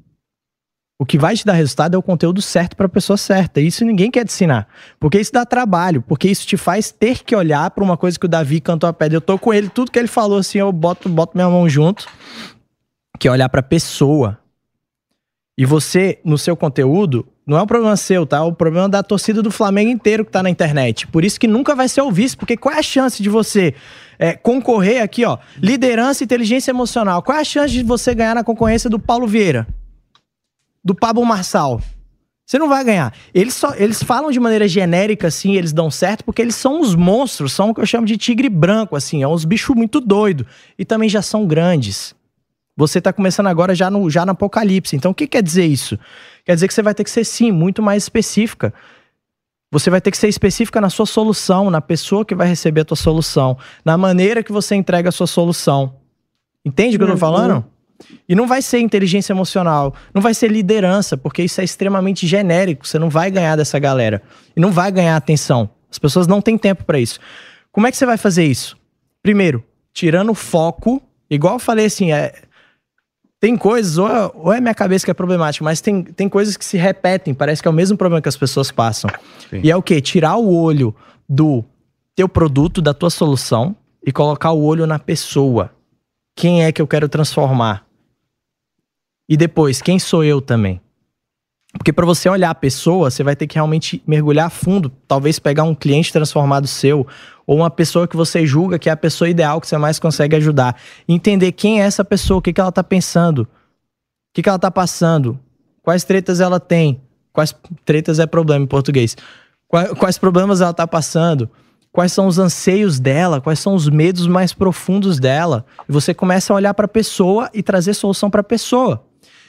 O que vai te dar resultado é o conteúdo certo pra pessoa certa. E isso ninguém quer te ensinar. Porque isso dá trabalho. Porque isso te faz ter que olhar pra uma coisa que o Davi cantou a pedra. Eu tô com ele, tudo que ele falou assim, eu boto minha mão junto. Que é olhar pra pessoa. E você, no seu conteúdo, não é um problema seu, tá? É o problema da torcida do Flamengo inteiro que tá na internet. Por isso que nunca vai ser o vice, porque qual é a chance de você concorrer aqui, ó, liderança e inteligência emocional? Qual é a chance de você ganhar na concorrência do Paulo Vieira? Do Pablo Marçal? Você não vai ganhar. Eles falam de maneira genérica, assim, eles dão certo, porque eles são uns monstros, são o que eu chamo de tigre branco, assim, é uns bichos muito doidos. E também já são grandes. Você tá começando agora já no apocalipse. Então, o que quer dizer isso? Quer dizer que você vai ter que ser, sim, muito mais específica. Você vai ter que ser específica na sua solução, na pessoa que vai receber a tua solução, na maneira que você entrega a sua solução. Entende o que eu tô falando? E não vai ser inteligência emocional, não vai ser liderança, porque isso é extremamente genérico. Você não vai ganhar dessa galera. E não vai ganhar atenção. As pessoas não têm tempo pra isso. Como é que você vai fazer isso? Primeiro, tirando o foco, igual eu falei assim, tem coisas, ou é minha cabeça que é problemática, mas tem coisas que se repetem, parece que é o mesmo problema que as pessoas passam. Sim. E é o quê? Tirar o olho do teu produto, da tua solução, e colocar o olho na pessoa. Quem é que eu quero transformar? E depois, quem sou eu também? Porque para você olhar a pessoa, você vai ter que realmente mergulhar a fundo, talvez pegar um cliente transformado seu, ou uma pessoa que você julga que é a pessoa ideal que você mais consegue ajudar. Entender quem é essa pessoa, o que ela tá pensando, o que ela tá passando, quais tretas ela tem, quais tretas é problema em português, quais problemas ela tá passando, quais são os anseios dela, quais são os medos mais profundos dela. E você começa a olhar para a pessoa e trazer solução para a pessoa.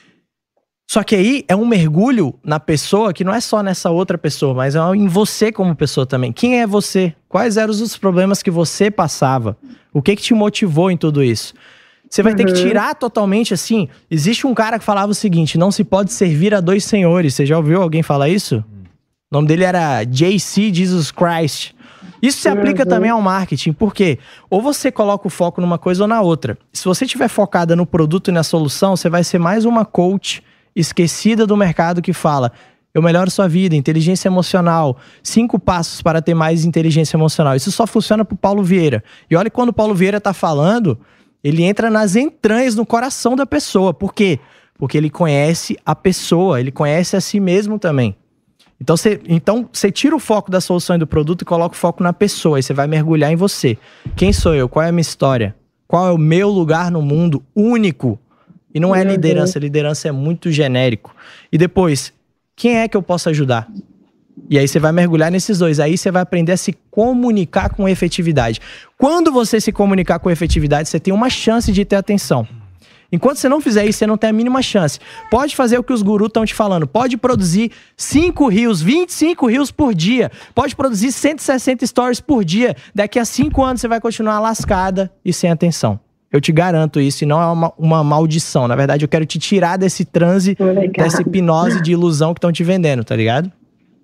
Só que aí é um mergulho na pessoa que não é só nessa outra pessoa, mas é em você como pessoa também. Quem é você? Quais eram os problemas que você passava? O que te motivou em tudo isso? Você vai ter que tirar totalmente, assim... Existe um cara que falava o seguinte, não se pode servir a dois senhores. Você já ouviu alguém falar isso? O nome dele era JC Jesus Christ. Isso se aplica também ao marketing, porque ou você coloca o foco numa coisa ou na outra. Se você estiver focada no produto e na solução, você vai ser mais uma coach esquecida do mercado que fala: eu melhoro sua vida, inteligência emocional, 5 passos para ter mais inteligência emocional. Isso só funciona pro Paulo Vieira. E olha, quando o Paulo Vieira tá falando, ele entra nas entranhas, no coração da pessoa. Por quê? Porque ele conhece a pessoa, ele conhece a si mesmo também. Então você tira o foco da solução e do produto e coloca o foco na pessoa. E você vai mergulhar em você. Quem sou eu? Qual é a minha história? Qual é o meu lugar no mundo único? E não é liderança. Liderança é muito genérico. E depois, quem é que eu posso ajudar? E aí você vai mergulhar nesses dois. Aí você vai aprender a se comunicar com efetividade. Quando você se comunicar com efetividade, você tem uma chance de ter atenção. Enquanto você não fizer isso, você não tem a mínima chance. Pode fazer o que os gurus estão te falando. Pode produzir 5 reels, 25 reels por dia. Pode produzir 160 stories por dia. Daqui a 5 anos você vai continuar lascada e sem atenção. Eu te garanto isso, e não é uma maldição. Na verdade, eu quero te tirar desse transe, dessa hipnose de ilusão que estão te vendendo, tá ligado?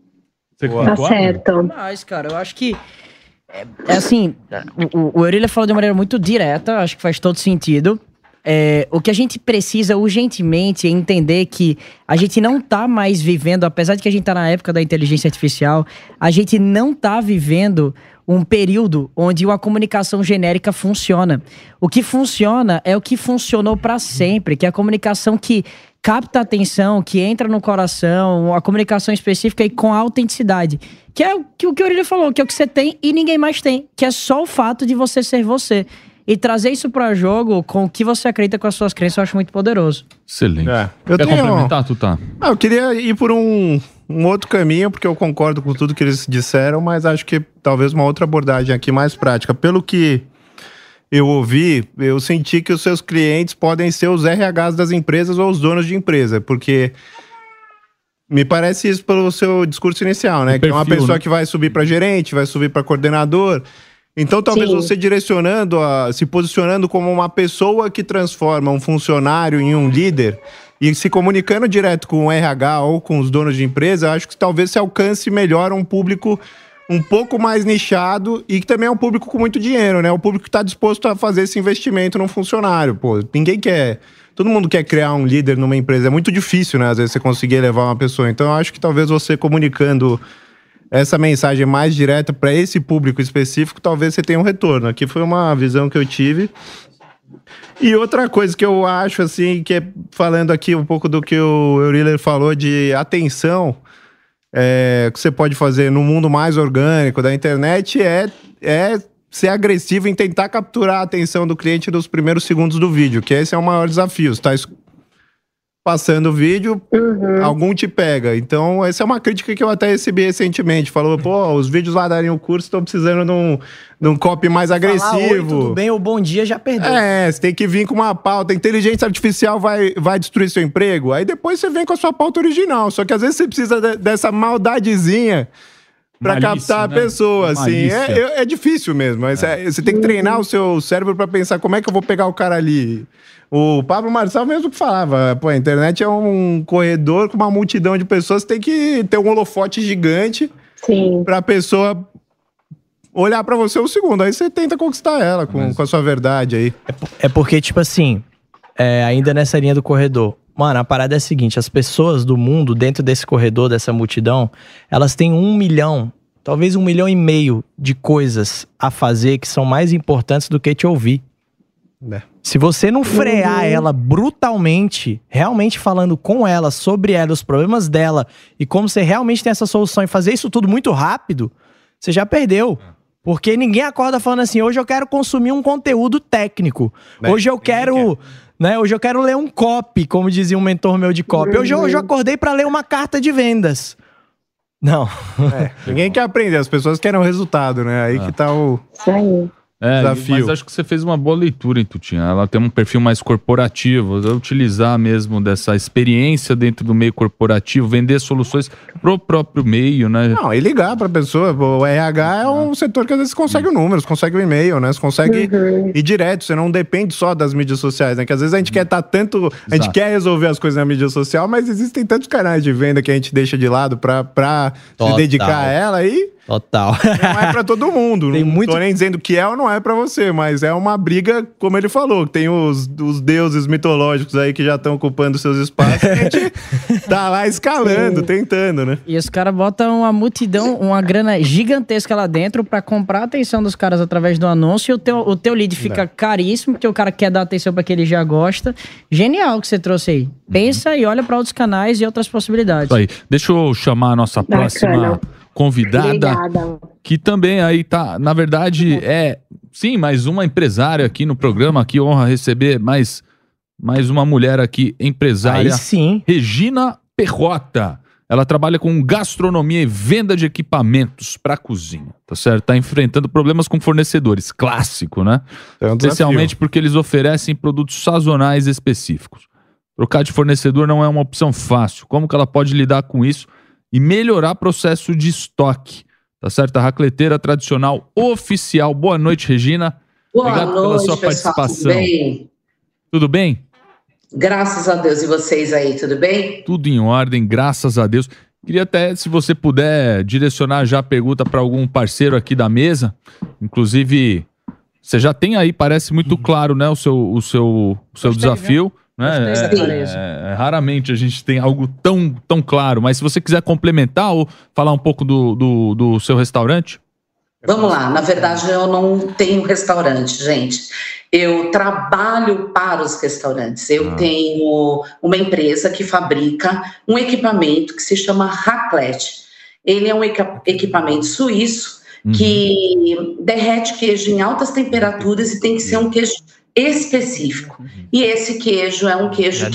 Tá certo. Mas, cara, eu acho que assim, o Eurília falou de uma maneira muito direta, acho que faz todo sentido. O que a gente precisa urgentemente é entender que a gente não tá mais vivendo, apesar de que a gente tá na época da inteligência artificial, a gente não tá vivendo um período onde uma comunicação genérica funciona. O que funciona é o que funcionou para sempre, que é a comunicação que capta a atenção, que entra no coração, a comunicação específica e com autenticidade. Que é o que o Eurília falou, que é o que você tem e ninguém mais tem, que é só o fato de você ser você. E trazer isso para jogo com o que você acredita, com as suas crenças, eu acho muito poderoso. Excelente. Eu Quer complementar, Tutá? Eu queria ir por um outro caminho, porque eu concordo com tudo que eles disseram, mas acho que talvez uma outra abordagem aqui mais prática. Pelo que eu ouvi, eu senti que os seus clientes podem ser os RHs das empresas ou os donos de empresa, porque me parece isso pelo seu discurso inicial, né? Que é uma pessoa que vai subir para gerente, vai subir para coordenador. Então, talvez você direcionando, se posicionando como uma pessoa que transforma um funcionário em um líder e se comunicando direto com o RH ou com os donos de empresa, acho que talvez se alcance melhor um público um pouco mais nichado e que também é um público com muito dinheiro, né? O público que está disposto a fazer esse investimento num funcionário. Pô, ninguém quer... Todo mundo quer criar um líder numa empresa. É muito difícil, né? Às vezes você conseguir elevar uma pessoa. Então, eu acho que talvez você comunicando essa mensagem mais direta para esse público específico, talvez você tenha um retorno. Aqui foi uma visão que eu tive. E outra coisa que eu acho, assim, que é falando aqui um pouco do que o Eurília falou de atenção, que você pode fazer no mundo mais orgânico da internet é ser agressivo em tentar capturar a atenção do cliente nos primeiros segundos do vídeo, que esse é o maior desafio. Você tá passando o vídeo, algum te pega. Então, essa é uma crítica que eu até recebi recentemente. Falou, pô, os vídeos lá da New Curso estão precisando de um copy mais agressivo. Falar, oi, tudo bem, ou bom dia, já perdeu. Você tem que vir com uma pauta. Inteligência artificial vai destruir seu emprego. Aí depois você vem com a sua pauta original. Só que às vezes você precisa dessa maldadezinha pra malícia, captar a pessoa, assim. É difícil mesmo. Mas você tem que treinar o seu cérebro pra pensar como é que eu vou pegar o cara ali. O Pablo Marçal mesmo que falava, pô, a internet é um corredor com uma multidão de pessoas, tem que ter um holofote gigante pra pessoa olhar pra você um segundo. Aí você tenta conquistar ela com a sua verdade aí. É porque, tipo assim, ainda nessa linha do corredor, mano, a parada é a seguinte, as pessoas do mundo, dentro desse corredor, dessa multidão, elas têm 1 milhão, talvez 1,5 milhão de coisas a fazer que são mais importantes do que te ouvir. Se você não frear ela brutalmente, realmente falando com ela, sobre ela, os problemas dela, e como você realmente tem essa solução e fazer isso tudo muito rápido, você já perdeu. Porque ninguém acorda falando assim, hoje eu quero consumir um conteúdo técnico. Hoje eu quero... Né? Hoje eu quero ler um copy, como dizia um mentor meu de copy. Hoje eu acordei pra ler uma carta de vendas. Não. Ninguém quer aprender, as pessoas querem o resultado, né? Aí que tá o... Isso aí. desafio. Mas acho que você fez uma boa leitura, hein, Tutinha? Ela tem um perfil mais corporativo, utilizar mesmo dessa experiência dentro do meio corporativo, vender soluções pro próprio meio, né? Não, e ligar pra pessoa. O RH é um setor que às vezes consegue números, consegue o e-mail, né? Você consegue ir direto, você não depende só das mídias sociais, né? Que às vezes a gente quer estar tanto... A gente quer resolver as coisas na mídia social, mas existem tantos canais de venda que a gente deixa de lado pra se dedicar a ela e... Total. Não é pra todo mundo. Não tô nem dizendo que é ou não é pra você, mas é uma briga, como ele falou, tem os deuses mitológicos aí que já estão ocupando seus espaços, e a gente tá lá escalando, tentando, né? E os caras botam uma multidão, uma grana gigantesca lá dentro pra comprar a atenção dos caras através do anúncio, e o teu lead fica caríssimo, porque o cara quer dar atenção pra quem ele já gosta. Genial o que você trouxe aí. Pensa e olha pra outros canais e outras possibilidades. Isso aí. Deixa eu chamar a nossa próxima convidada, Obrigada. que também aí tá, na verdade, sim, mais uma empresária aqui no programa, que honra receber mais uma mulher aqui, empresária. Aí sim. Regina Perrota. Ela trabalha com gastronomia e venda de equipamentos para cozinha, tá certo? Tá enfrentando problemas com fornecedores, clássico, né? É um Especialmente desafio. porque eles oferecem produtos sazonais específicos. Trocar de fornecedor não é uma opção fácil. Como que ela pode lidar com isso e melhorar o processo de estoque? Tá certo? A racleteira tradicional oficial. Boa noite, Regina. Obrigado pela sua participação. Tudo bem? Tudo bem? Graças a Deus. E vocês aí, tudo bem? Tudo em ordem, graças a Deus. Queria até, se você puder, direcionar já a pergunta para algum parceiro aqui da mesa. Inclusive, você já tem aí, parece muito claro, né, o seu desafio. Né? Raramente a gente tem algo tão claro, mas se você quiser complementar ou falar um pouco do seu restaurante. Vamos lá, na verdade eu não tenho restaurante, gente. Eu trabalho para os restaurantes. Eu tenho uma empresa que fabrica um equipamento que se chama raclette. Ele é um equipamento suíço que derrete queijo em altas temperaturas e tem que ser um queijo específico. E esse queijo é um queijo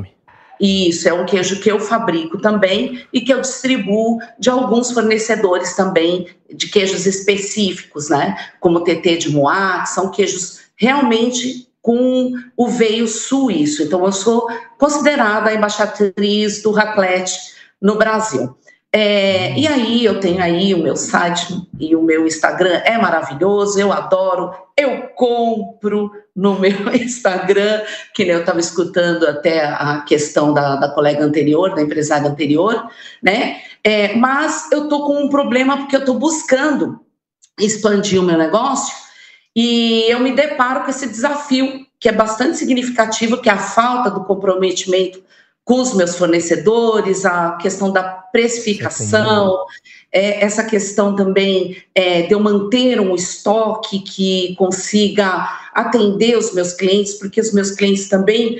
é um queijo que eu fabrico também e que eu distribuo de alguns fornecedores também de queijos específicos, né? Como o TT de Moá, que são queijos realmente com o veio suíço. Então eu sou considerada a embaixatriz do raclette no Brasil. E aí eu tenho aí o meu site e o meu Instagram é maravilhoso, eu adoro, eu compro no meu Instagram, que eu estava escutando até a questão da colega anterior, da empresária anterior, né? Mas eu estou com um problema porque eu estou buscando expandir o meu negócio e eu me deparo com esse desafio que é bastante significativo, que é a falta do comprometimento com os meus fornecedores, a questão da precificação, essa questão também de eu manter um estoque que consiga atender os meus clientes, porque os meus clientes também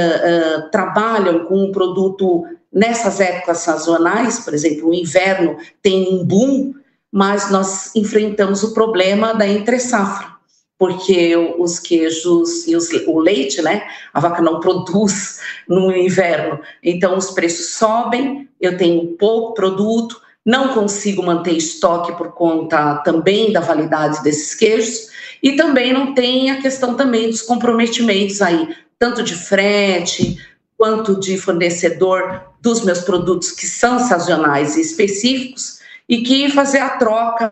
trabalham com um produto nessas épocas sazonais, por exemplo, o inverno tem um boom, mas nós enfrentamos o problema da entre-safra, porque os queijos e o leite, né, a vaca não produz no inverno, então os preços sobem, eu tenho pouco produto, não consigo manter estoque por conta também da validade desses queijos, e também não tem a questão também dos comprometimentos aí, tanto de frete, quanto de fornecedor dos meus produtos que são sazonais e específicos, e que fazer a troca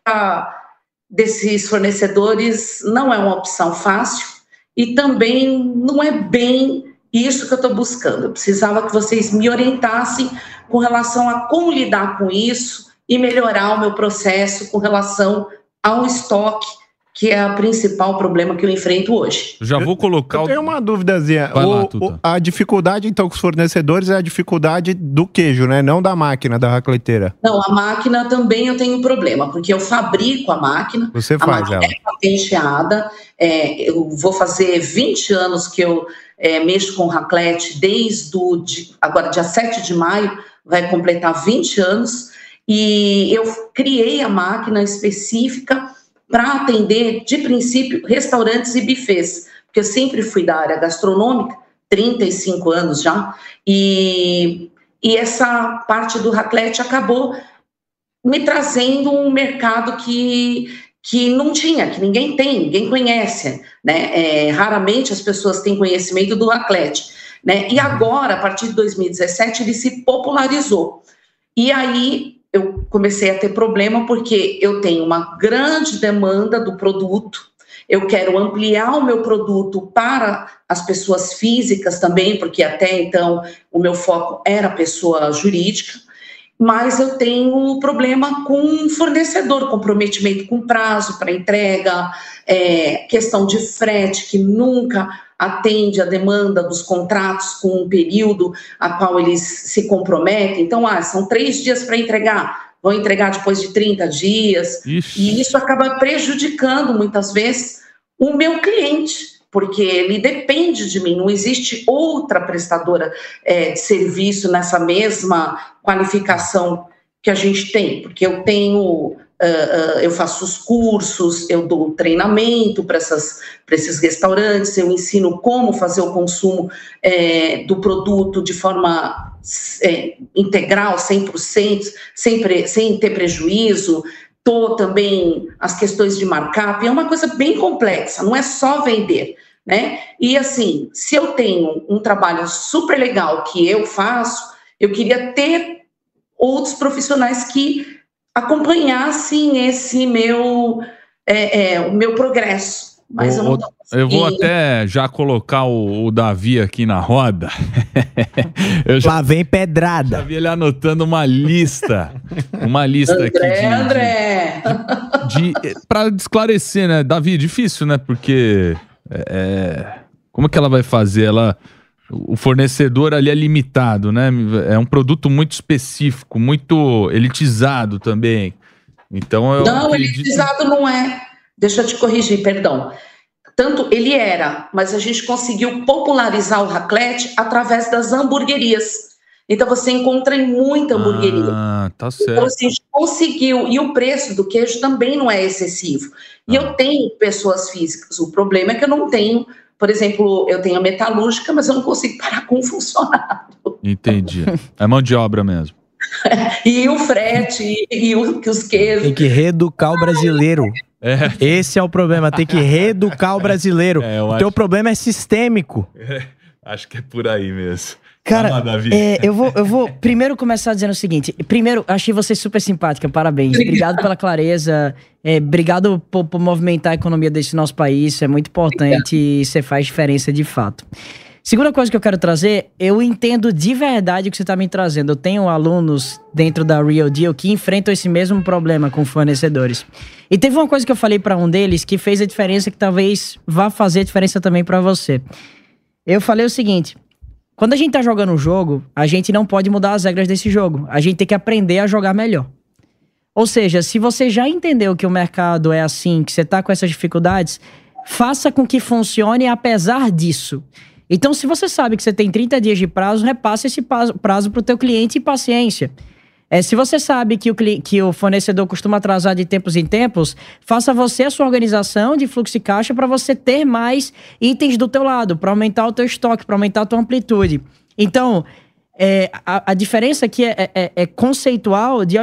desses fornecedores não é uma opção fácil e também não é bem isso que eu estou buscando. Eu precisava que vocês me orientassem com relação a como lidar com isso e melhorar o meu processo com relação ao estoque, que é o principal problema que eu enfrento hoje. Já vou colocar... Eu tenho uma duvidazinha. A dificuldade, então, com os fornecedores é a dificuldade do queijo, né? Não da máquina, da racleteira. Não, a máquina também eu tenho problema, porque eu fabrico a máquina. Você faz ela. É patenteada. Eu vou fazer 20 anos que eu mexo com raclette, agora, dia 7 de maio, vai completar 20 anos. E eu criei a máquina específica para atender, de princípio, restaurantes e buffets, porque eu sempre fui da área gastronômica, 35 anos já, e essa parte do raclette acabou me trazendo um mercado que que não tinha, que ninguém tem, ninguém conhece, né? Raramente as pessoas têm conhecimento do raclette, né? E agora, a partir de 2017, ele se popularizou. E aí eu comecei a ter problema porque eu tenho uma grande demanda do produto, eu quero ampliar o meu produto para as pessoas físicas também, porque até então o meu foco era pessoa jurídica, mas eu tenho problema com fornecedor, comprometimento com prazo para entrega, questão de frete que nunca atende a demanda dos contratos com um período a qual eles se comprometem. Então, são 3 dias para entregar, vão entregar depois de 30 dias. Ixi. E isso acaba prejudicando, muitas vezes, o meu cliente, porque ele depende de mim, não existe outra prestadora de serviço nessa mesma qualificação que a gente tem, porque eu tenho... eu faço os cursos, eu dou treinamento para esses restaurantes, eu ensino como fazer o consumo do produto de forma integral, 100%, sem ter prejuízo. Dou também as questões de markup, é uma coisa bem complexa, não é só vender, né? E assim, se eu tenho um trabalho super legal que eu faço, eu queria ter outros profissionais que acompanhassem esse o meu progresso. Mas eu vou até já colocar o Davi aqui na roda. Lá vem pedrada. Já vi ele anotando uma lista André. aqui para esclarecer, né? Davi, difícil, né? Porque como que ela vai fazer? O fornecedor ali é limitado, né? É um produto muito específico, muito elitizado também. Então não, elitizado não é. Deixa eu te corrigir, perdão. Tanto ele era, mas a gente conseguiu popularizar o raclette através das hamburguerias. Então você encontra em muita hamburgueria. Tá certo. Então assim, a gente conseguiu. E o preço do queijo também não é excessivo. E eu tenho pessoas físicas. O problema é que eu não tenho... Por exemplo, eu tenho a metalúrgica, mas eu não consigo parar com um funcionário. Entendi. É mão de obra mesmo. E o frete, os queijos. Tem que reeducar o brasileiro. Esse é o problema, tem que reeducar o brasileiro. O teu problema é sistêmico. Acho que é por aí mesmo. Cara, eu vou primeiro começar dizendo o seguinte. Primeiro, achei você super simpática, parabéns. Obrigado pela clareza, obrigado por movimentar a economia desse nosso país, isso é muito importante e você faz diferença de fato. Segunda coisa que eu quero trazer, eu entendo de verdade o que você está me trazendo. Eu tenho alunos dentro da Real Deal que enfrentam esse mesmo problema com fornecedores. E teve uma coisa que eu falei para um deles que fez a diferença, que talvez vá fazer a diferença também para você. Eu falei o seguinte... Quando a gente tá jogando um jogo, a gente não pode mudar as regras desse jogo. A gente tem que aprender a jogar melhor. Ou seja, se você já entendeu que o mercado é assim, que você tá com essas dificuldades, faça com que funcione apesar disso. Então, se você sabe que você tem 30 dias de prazo, repasse esse prazo pro teu cliente e paciência. Se você sabe que o fornecedor costuma atrasar de tempos em tempos, faça você a sua organização de fluxo de caixa para você ter mais itens do teu lado, para aumentar o teu estoque, para aumentar a tua amplitude. Então, a diferença aqui é conceitual, de ao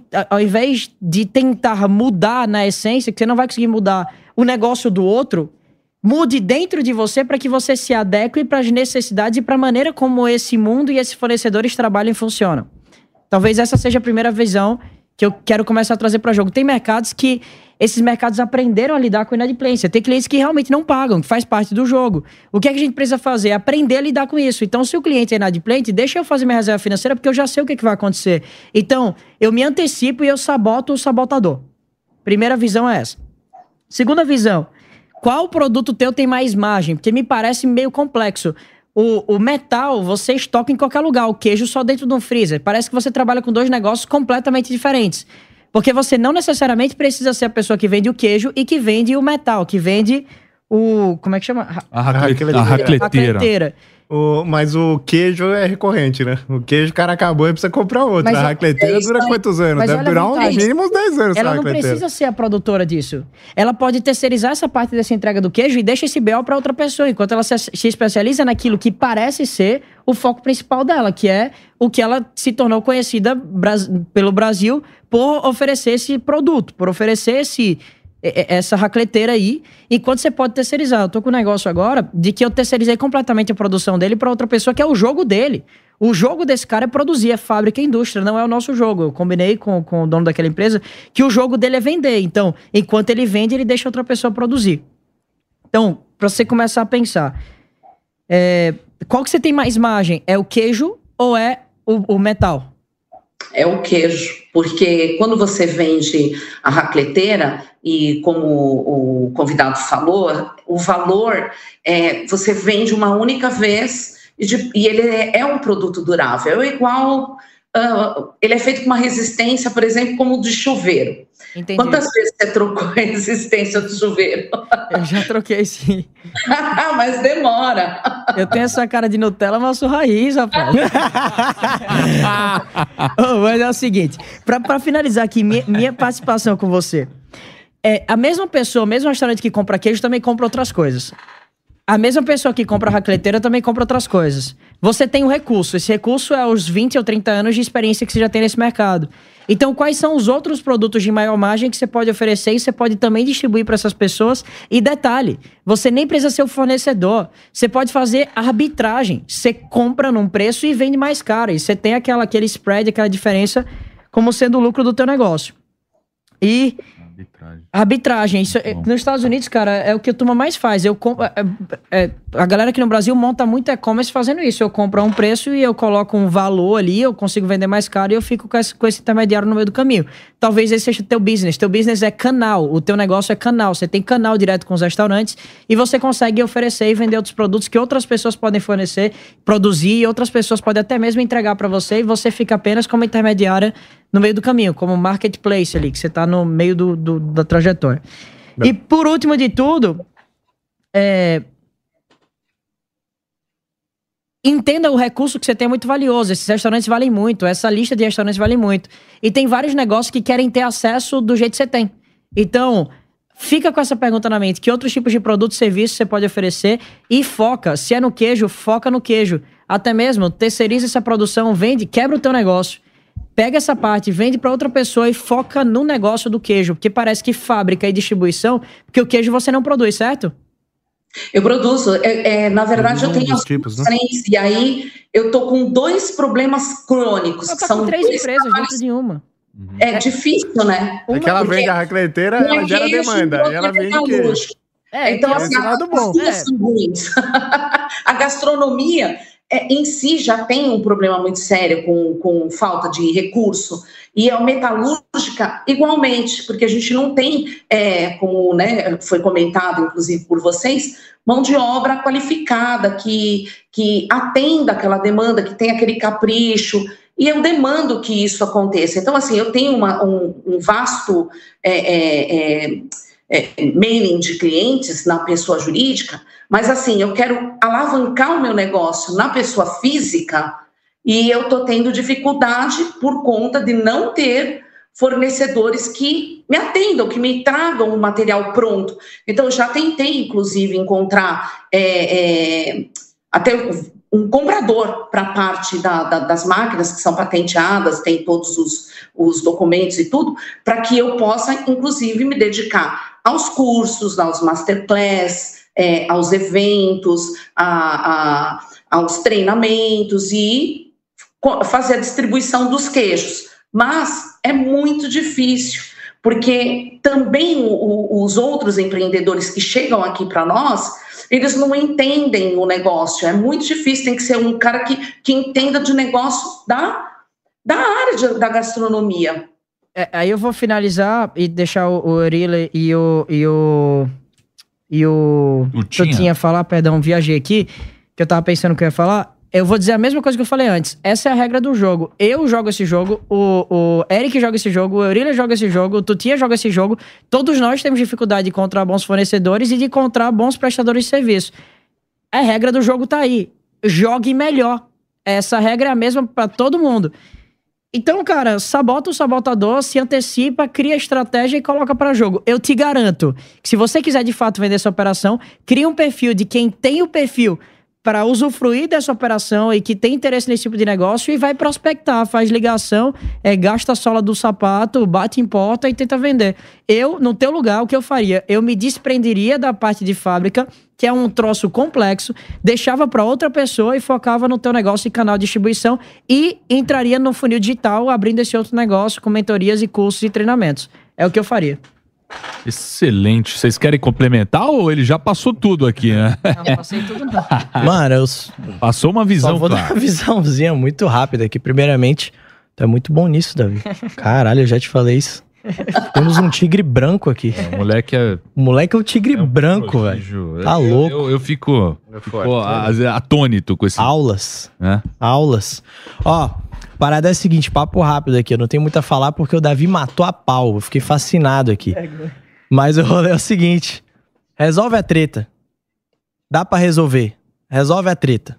invés de tentar mudar na essência, que você não vai conseguir mudar o negócio do outro, mude dentro de você para que você se adeque para as necessidades e para a maneira como esse mundo e esses fornecedores trabalham e funcionam. Talvez essa seja a primeira visão que eu quero começar a trazer para o jogo. Tem mercados que esses mercados aprenderam a lidar com inadimplência. Tem clientes que realmente não pagam, que faz parte do jogo. O que é que a gente precisa fazer? Aprender a lidar com isso. Então, se o cliente é inadimplente, deixa eu fazer minha reserva financeira, porque eu já sei o que vai acontecer. Então, eu me antecipo e eu saboto o sabotador. Primeira visão é essa. Segunda visão, qual produto teu tem mais margem? Porque me parece meio complexo. O metal, você estoca em qualquer lugar. O queijo só dentro de um freezer. Parece que você trabalha com 2 negócios completamente diferentes. Porque você não necessariamente precisa ser a pessoa que vende o queijo e que vende o metal, que vende o... Como é que chama? A racleteira. Mas o queijo é recorrente, né? O queijo, o cara acabou e precisa comprar outro. Mas a racleteira dura quantos anos? Deve durar no mínimo uns 10 anos. Ela não precisa ser a produtora disso. Ela pode terceirizar essa parte dessa entrega do queijo e deixa esse BO para outra pessoa, enquanto ela se especializa naquilo que parece ser o foco principal dela, que é o que ela se tornou conhecida pelo Brasil por oferecer esse produto, por oferecer essa racleteira aí, enquanto você pode terceirizar. Eu tô com um negócio agora de que eu terceirizei completamente a produção dele para outra pessoa, que é o jogo dele. O jogo desse cara é produzir, é fábrica e indústria, não é o nosso jogo. Eu combinei com o dono daquela empresa que o jogo dele é vender. Então, enquanto ele vende, ele deixa outra pessoa produzir. Então, para você começar a pensar, qual que você tem mais margem? É o queijo ou é o metal? É o queijo, porque quando você vende a racleteira, e como o convidado falou, o valor, você vende uma única vez e ele é um produto durável, igual, ele é feito com uma resistência, por exemplo, como o de chuveiro. Entendi. Quantas vezes você trocou a resistência do chuveiro? Eu já troquei, sim. Mas demora. Eu tenho essa cara de Nutella, mas eu sou raiz, rapaz. Mas é o seguinte, pra finalizar aqui, minha participação com você. A mesma pessoa, o mesmo restaurante que compra queijo também compra outras coisas. A mesma pessoa que compra racleteira também compra outras coisas. Você tem um recurso. Esse recurso é os 20 ou 30 anos de experiência que você já tem nesse mercado. Então, quais são os outros produtos de maior margem que você pode oferecer e você pode também distribuir para essas pessoas? E detalhe, você nem precisa ser o fornecedor. Você pode fazer arbitragem. Você compra num preço e vende mais caro. E você tem aquele spread, aquela diferença como sendo o lucro do teu negócio. E... Arbitragem. Isso, nos Estados Unidos, cara, é o que a turma mais faz. A galera aqui no Brasil monta muito e-commerce fazendo isso. Eu compro a um preço e eu coloco um valor ali, eu consigo vender mais caro e eu fico com esse intermediário no meio do caminho. Talvez esse seja o teu business. Teu business é canal. O teu negócio é canal. Você tem canal direto com os restaurantes e você consegue oferecer e vender outros produtos que outras pessoas podem fornecer, produzir, e outras pessoas podem até mesmo entregar para você e você fica apenas como intermediária no meio do caminho, como marketplace ali, que você tá no meio da trajetória. E por último de tudo, entenda o recurso que você tem é muito valioso. Esses restaurantes valem muito, essa lista de restaurantes vale muito. E tem vários negócios que querem ter acesso do jeito que você tem. Então, fica com essa pergunta na mente, que outros tipos de produtos e serviços você pode oferecer e foca. Se é no queijo, foca no queijo. Até mesmo, terceiriza essa produção, vende, quebra o teu negócio. Pega essa parte, vende para outra pessoa e foca no negócio do queijo, porque parece que fábrica e distribuição, porque o queijo você não produz, certo? Eu produzo. Na verdade, eu tenho as tipos, né? três, e aí eu tô com 2 problemas crônicos. Eu Que tô são com 3 dois empresas trabalhos. dentro de uma. É difícil, né? É que ela vende a racleteira, ela gera demanda. E ela vende queijo. Então, assim, esse lado bom. as duas são ruins. A gastronomia em si já tem um problema muito sério com falta de recurso, e a metalúrgica igualmente, porque a gente não tem, como, né, foi comentado inclusive por vocês, mão de obra qualificada que atenda aquela demanda, que tem aquele capricho, e eu demando que isso aconteça. Então, assim, eu tenho um vasto mailing de clientes na pessoa jurídica, mas assim, eu quero alavancar o meu negócio na pessoa física e eu estou tendo dificuldade por conta de não ter fornecedores que me atendam, que me tragam o material pronto. Então, eu já tentei, inclusive, encontrar até um comprador para parte das máquinas que são patenteadas, tem todos os documentos e tudo, para que eu possa, inclusive, me dedicar aos cursos, aos masterclass, aos eventos, aos treinamentos e fazer a distribuição dos queijos. Mas é muito difícil, porque também os outros empreendedores que chegam aqui para nós, eles não entendem o negócio, é muito difícil, tem que ser um cara que entenda de negócio da área da gastronomia. Aí eu vou finalizar e deixar o Aurília e o Tutinha falar, perdão, viajei aqui, que eu tava pensando que eu ia falar. Eu vou dizer a mesma coisa que eu falei antes. Essa é a regra do jogo. Eu jogo esse jogo, o Eric joga esse jogo, o Aurília joga esse jogo, o Tutinha joga esse jogo. Todos nós temos dificuldade de encontrar bons fornecedores e de encontrar bons prestadores de serviço. A regra do jogo tá aí. Jogue melhor. Essa regra é a mesma pra todo mundo. Então, cara, sabota o sabotador, se antecipa, cria estratégia e coloca pra jogo. Eu te garanto que se você quiser de fato vender essa operação, cria um perfil de quem tem o perfil para usufruir dessa operação e que tem interesse nesse tipo de negócio e vai prospectar, faz ligação, gasta a sola do sapato, bate em porta e tenta vender. Eu, no teu lugar, o que eu faria? Eu me desprenderia da parte de fábrica, que é um troço complexo, deixava para outra pessoa e focava no teu negócio e canal de distribuição e entraria no funil digital abrindo esse outro negócio com mentorias e cursos e treinamentos. É o que eu faria. Excelente. Vocês querem complementar ou ele já passou tudo aqui, né? Não passei tudo não. Mano, passou uma visão, só vou dar uma visãozinha muito rápida aqui. Primeiramente, tu é muito bom nisso, Davi. Caralho, eu já te falei isso. Temos um tigre branco aqui. O moleque é... O moleque é um tigre branco, velho. Tá louco. Eu fico atônito com esse... Aulas. Aulas. Ó, parada é a seguinte, papo rápido aqui. Eu não tenho muito a falar porque o Davi matou a pau. Eu fiquei fascinado aqui. Mas o rolê é o seguinte. Resolve a treta. Dá pra resolver. Resolve a treta.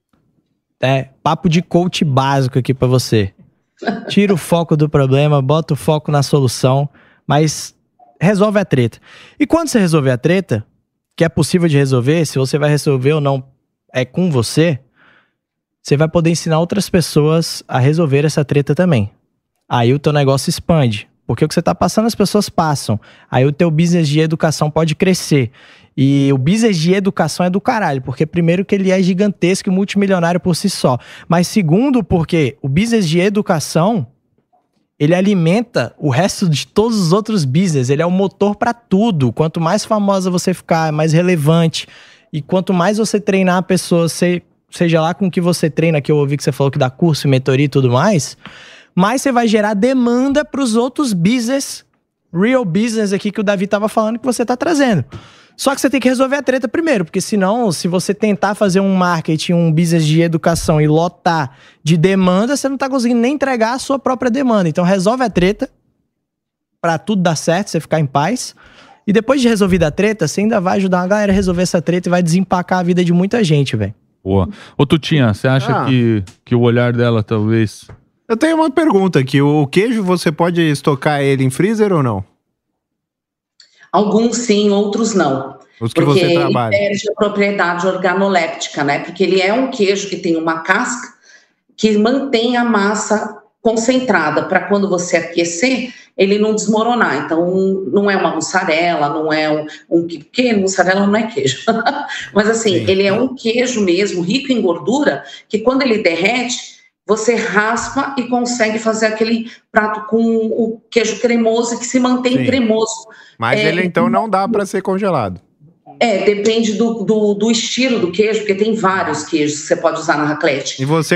Papo de coach básico aqui pra você. Tira o foco do problema, bota o foco na solução, mas resolve a treta. E quando você resolver a treta, que é possível de resolver, se você vai resolver ou não é com você vai poder ensinar outras pessoas a resolver essa treta também. Aí o teu negócio expande, porque o que você tá passando as pessoas passam. Aí o teu business de educação pode crescer. E o business de educação é do caralho, porque primeiro que ele é gigantesco e multimilionário por si só. Mas segundo, porque o business de educação, ele alimenta o resto de todos os outros business. Ele é o motor para tudo. Quanto mais famosa você ficar, mais relevante. E quanto mais você treinar a pessoa, seja lá com o que você treina, que eu ouvi que você falou que dá curso, mentoria e tudo mais você vai gerar demanda para os outros business, real business aqui que o Davi tava falando que você tá trazendo. Só que você tem que resolver a treta primeiro, porque senão, se você tentar fazer um marketing, um business de educação e lotar de demanda, você não tá conseguindo nem entregar a sua própria demanda. Então resolve a treta, pra tudo dar certo, você ficar em paz. E depois de resolvida a treta, você ainda vai ajudar uma galera a resolver essa treta e vai desempacar a vida de muita gente, velho. Boa. Ô Tutinha, você acha que o olhar dela talvez... Eu tenho uma pergunta aqui, o queijo você pode estocar ele em freezer ou não? Alguns sim, outros não. Os que você trabalha. Porque ele perde a propriedade organoléptica, né? Porque ele é um queijo que tem uma casca que mantém a massa concentrada para quando você aquecer, ele não desmoronar. Então, não é uma mussarela, não é porque mussarela não é queijo. Mas assim, ele é um queijo mesmo, rico em gordura, que quando ele derrete, você raspa e consegue fazer aquele prato com o queijo cremoso que se mantém cremoso. Mas ele então não dá para ser congelado. Depende do estilo do queijo, porque tem vários queijos que você pode usar na raclette. E você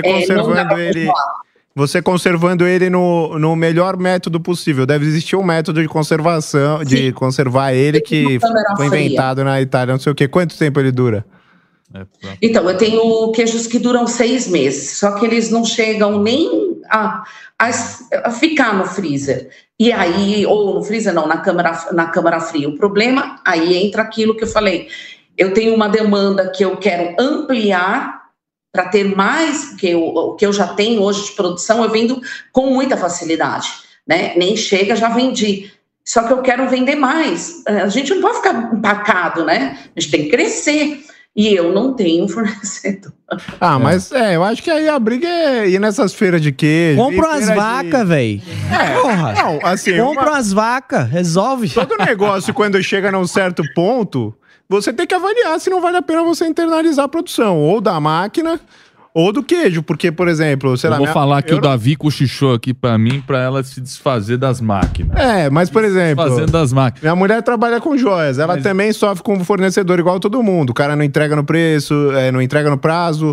conservando ele no melhor método possível. Deve existir um método de conservação, de conservar ele que foi inventado na Itália, não sei o quê. Quanto tempo ele dura? Então, eu tenho queijos que duram 6 meses, só que eles não chegam nem a ficar no freezer. E aí, ou no freezer não, na câmara fria. O problema, aí entra aquilo que eu falei. Eu tenho uma demanda que eu quero ampliar para ter mais, porque o que eu já tenho hoje de produção, eu vendo com muita facilidade, né? Nem chega, já vendi. Só que eu quero vender mais. A gente não pode ficar empacado, né? A gente tem que crescer. E eu não tenho fornecedor. Mas eu acho que aí a briga é ir nessas feiras de queijo. Compra umas vacas, velho. Porra. Não, assim, compra umas vacas, resolve. Todo negócio, quando chega num certo ponto, você tem que avaliar se não vale a pena você internalizar a produção, ou da máquina, ou do queijo. Porque, por exemplo, sei lá... vou falar que o Davi cochichou aqui pra mim, pra ela se desfazer das máquinas. Mas, por exemplo... Fazendo das máquinas. Minha mulher trabalha com joias. Ela também sofre com fornecedor igual todo mundo. O cara não entrega no preço, não entrega no prazo,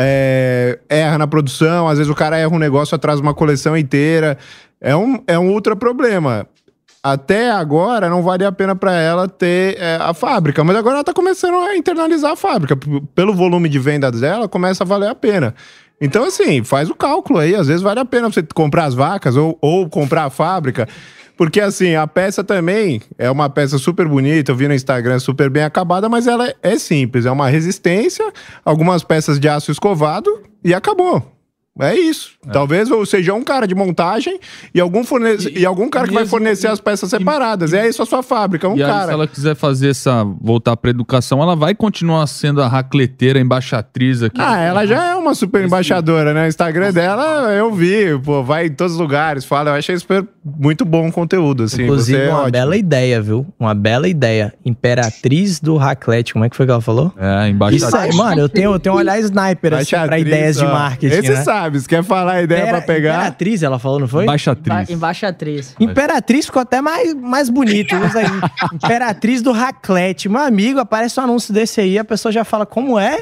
erra na produção. Às vezes o cara erra um negócio, atrasa uma coleção inteira. É um ultra problema. Até agora não valia a pena para ela ter a fábrica, mas agora ela tá começando a internalizar a fábrica. Pelo volume de vendas dela, começa a valer a pena. Então, assim, faz o cálculo aí. Às vezes vale a pena você comprar as vacas ou comprar a fábrica. Porque, assim, a peça também é uma peça super bonita. Eu vi no Instagram, super bem acabada, mas ela é simples. É uma resistência, algumas peças de aço escovado e acabou. É isso. Talvez seja um cara de montagem e algum cara que vai fornecer as peças separadas. É isso a sua fábrica, e cara. Aí, se ela quiser fazer voltar pra educação, ela vai continuar sendo a racleteira, a embaixatriz aqui. Ela já é uma super embaixadora, né? O Instagram dela, eu vi, vai em todos os lugares, fala. Eu achei muito bom o conteúdo, assim. Inclusive, uma bela ideia, viu? Uma bela ideia. Imperatriz do raclete, como é que foi que ela falou? Embaixatriz. Isso aí, mano, eu tenho um olhar sniper, assim, pra ideias de marketing, Esse né? sabe, se quer falar a ideia pra pegar... Imperatriz, ela falou, não foi? Embaixatriz. Imperatriz ficou até mais bonito, usa aí. Imperatriz do raclete. Meu amigo, aparece um anúncio desse aí, a pessoa já fala, como é?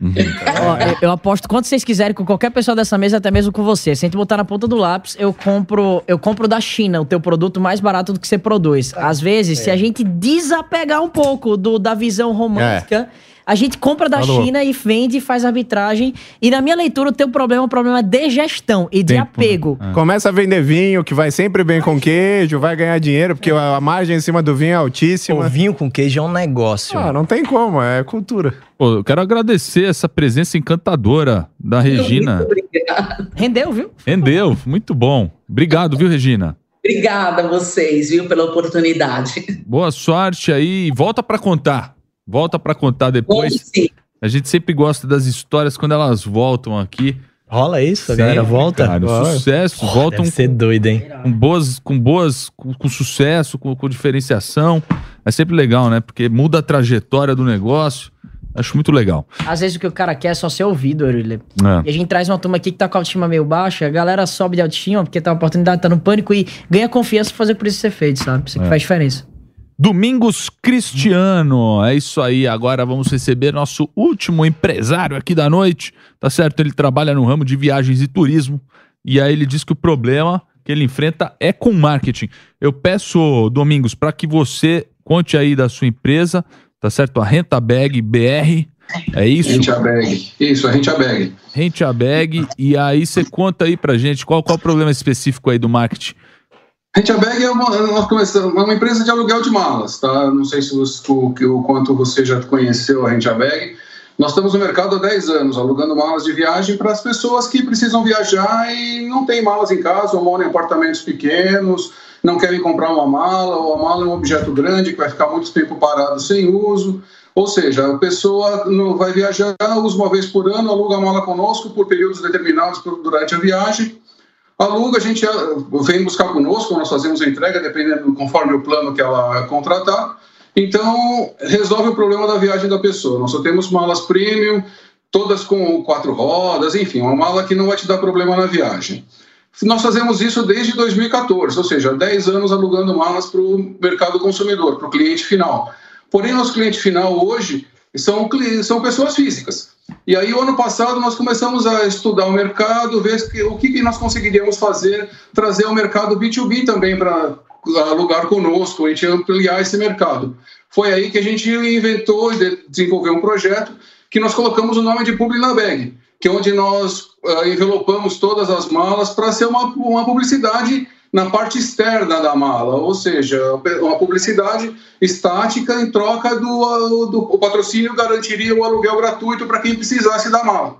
Eu aposto quanto vocês quiserem com qualquer pessoa dessa mesa, até mesmo com você. Se a gente botar na ponta do lápis, eu compro da China o teu produto mais barato do que você produz. Às vezes, se a gente desapegar um pouco da visão romântica... A gente compra da China e vende, faz arbitragem. E na minha leitura, o teu problema é um problema de gestão e de apego. Começa a vender vinho, que vai sempre bem com queijo, vai ganhar dinheiro, porque a margem em cima do vinho é altíssima. O vinho com queijo é um negócio. Não tem como, é cultura. Pô, eu quero agradecer essa presença encantadora da Regina. Rendeu, viu? Rendeu, muito bom. Obrigado, viu, Regina? Obrigada a vocês, viu, pela oportunidade. Boa sorte aí. Volta pra contar. Volta pra contar depois. Sim. A gente sempre gosta das histórias quando elas voltam aqui. Rola isso? A galera volta? Cara, o sucesso, voltam. Deve ser doido, hein? Com sucesso, com diferenciação. É sempre legal, né? Porque muda a trajetória do negócio. Acho muito legal. Às vezes o que o cara quer é só ser ouvido, Aurílio. E a gente traz uma turma aqui que tá com a autoestima meio baixa, a galera sobe de autoestima porque tá uma oportunidade, tá no pânico e ganha confiança pra fazer por isso ser feito, sabe? Isso que faz diferença. Domingos Cristiano, é isso aí. Agora vamos receber nosso último empresário aqui da noite, tá certo? Ele trabalha no ramo de viagens e turismo e aí ele diz que o problema que ele enfrenta é com marketing. Eu peço, Domingos, para que você conte aí da sua empresa, tá certo? A Rentabag BR, é isso? Rentabag, isso, a Rentabag. Rentabag, e aí você conta aí pra gente qual o problema específico aí do marketing. Rentabag é uma empresa de aluguel de malas, tá? Não sei se o quanto você já conheceu a Rentabag. Nós estamos no mercado há 10 anos, alugando malas de viagem para as pessoas que precisam viajar e não têm malas em casa, ou moram em apartamentos pequenos, não querem comprar uma mala, ou a mala é um objeto grande que vai ficar muito tempo parado sem uso. Ou seja, a pessoa não vai viajar, usa uma vez por ano, aluga a mala conosco por períodos determinados durante a viagem. Aluga, a gente vem buscar conosco, nós fazemos a entrega, dependendo, conforme o plano que ela contratar. Então, resolve o problema da viagem da pessoa. Nós só temos malas premium, todas com 4 rodas, enfim, uma mala que não vai te dar problema na viagem. Nós fazemos isso desde 2014, ou seja, 10 anos alugando malas para o mercado consumidor, para o cliente final. Porém, nosso cliente final hoje são pessoas físicas. E aí, o ano passado, nós começamos a estudar o mercado, ver o que nós conseguiríamos fazer, trazer o mercado B2B também para alugar conosco, a gente ampliar esse mercado. Foi aí que a gente inventou e desenvolveu um projeto que nós colocamos o nome de Publi na Bag, que é onde nós envelopamos todas as malas para ser uma publicidade na parte externa da mala, ou seja, uma publicidade estática em troca do patrocínio garantiria o aluguel gratuito para quem precisasse da mala.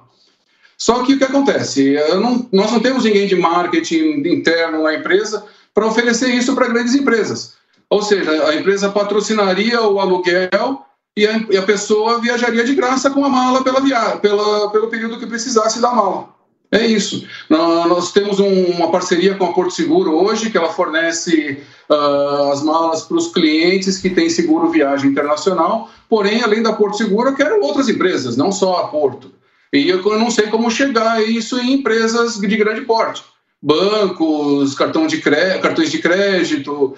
Só que o que acontece? Nós não temos ninguém de marketing interno na empresa para oferecer isso para grandes empresas. Ou seja, a empresa patrocinaria o aluguel e a pessoa viajaria de graça com a mala pelo período que precisasse da mala. É isso. Nós temos uma parceria com a Porto Seguro hoje, que ela fornece as malas para os clientes que têm seguro viagem internacional. Porém, além da Porto Seguro, eu quero outras empresas, não só a Porto. E eu não sei como chegar a isso em empresas de grande porte. Bancos, cartões de crédito,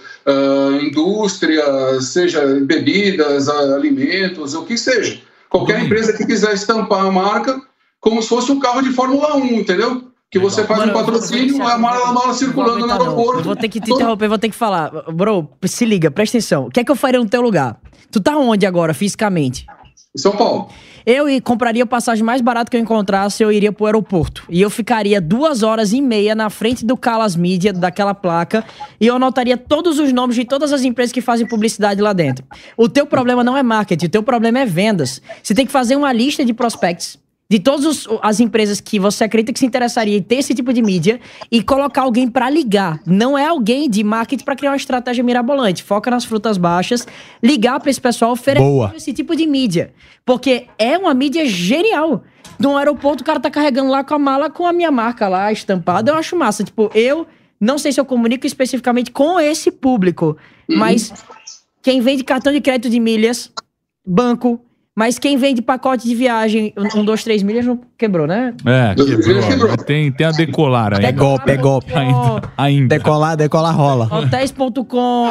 indústrias, seja bebidas, alimentos, o que seja. Qualquer empresa que quiser estampar a marca como se fosse um carro de Fórmula 1, entendeu? Que você faz um patrocínio, a mala circulando no aeroporto. Eu vou ter que te interromper, vou ter que falar. Bro, se liga, presta atenção. O que é que eu faria no teu lugar? Tu tá onde agora, fisicamente? Em São Paulo. Eu compraria a passagem mais barata que eu encontrasse, eu iria pro aeroporto. E eu ficaria 2h30 na frente do Calas Mídia, daquela placa, e eu anotaria todos os nomes de todas as empresas que fazem publicidade lá dentro. O teu problema não é marketing, o teu problema é vendas. Você tem que fazer uma lista de prospects de todas as empresas que você acredita que se interessaria em ter esse tipo de mídia e colocar alguém pra ligar. Não é alguém de marketing pra criar uma estratégia mirabolante. Foca nas frutas baixas, ligar pra esse pessoal, oferecer esse tipo de mídia. Porque é uma mídia genial. No aeroporto o cara tá carregando lá com a mala com a minha marca lá estampada. Eu acho massa. Tipo, eu não sei se eu comunico especificamente com esse público, mas quem vende cartão de crédito de milhas, banco... Mas quem vende pacote de viagem, 1, 2, 3 milhas não quebrou, né? Quebrou. Tem a Decolar aí. É golpe. Ainda. Decolar rola. Hotéis.com.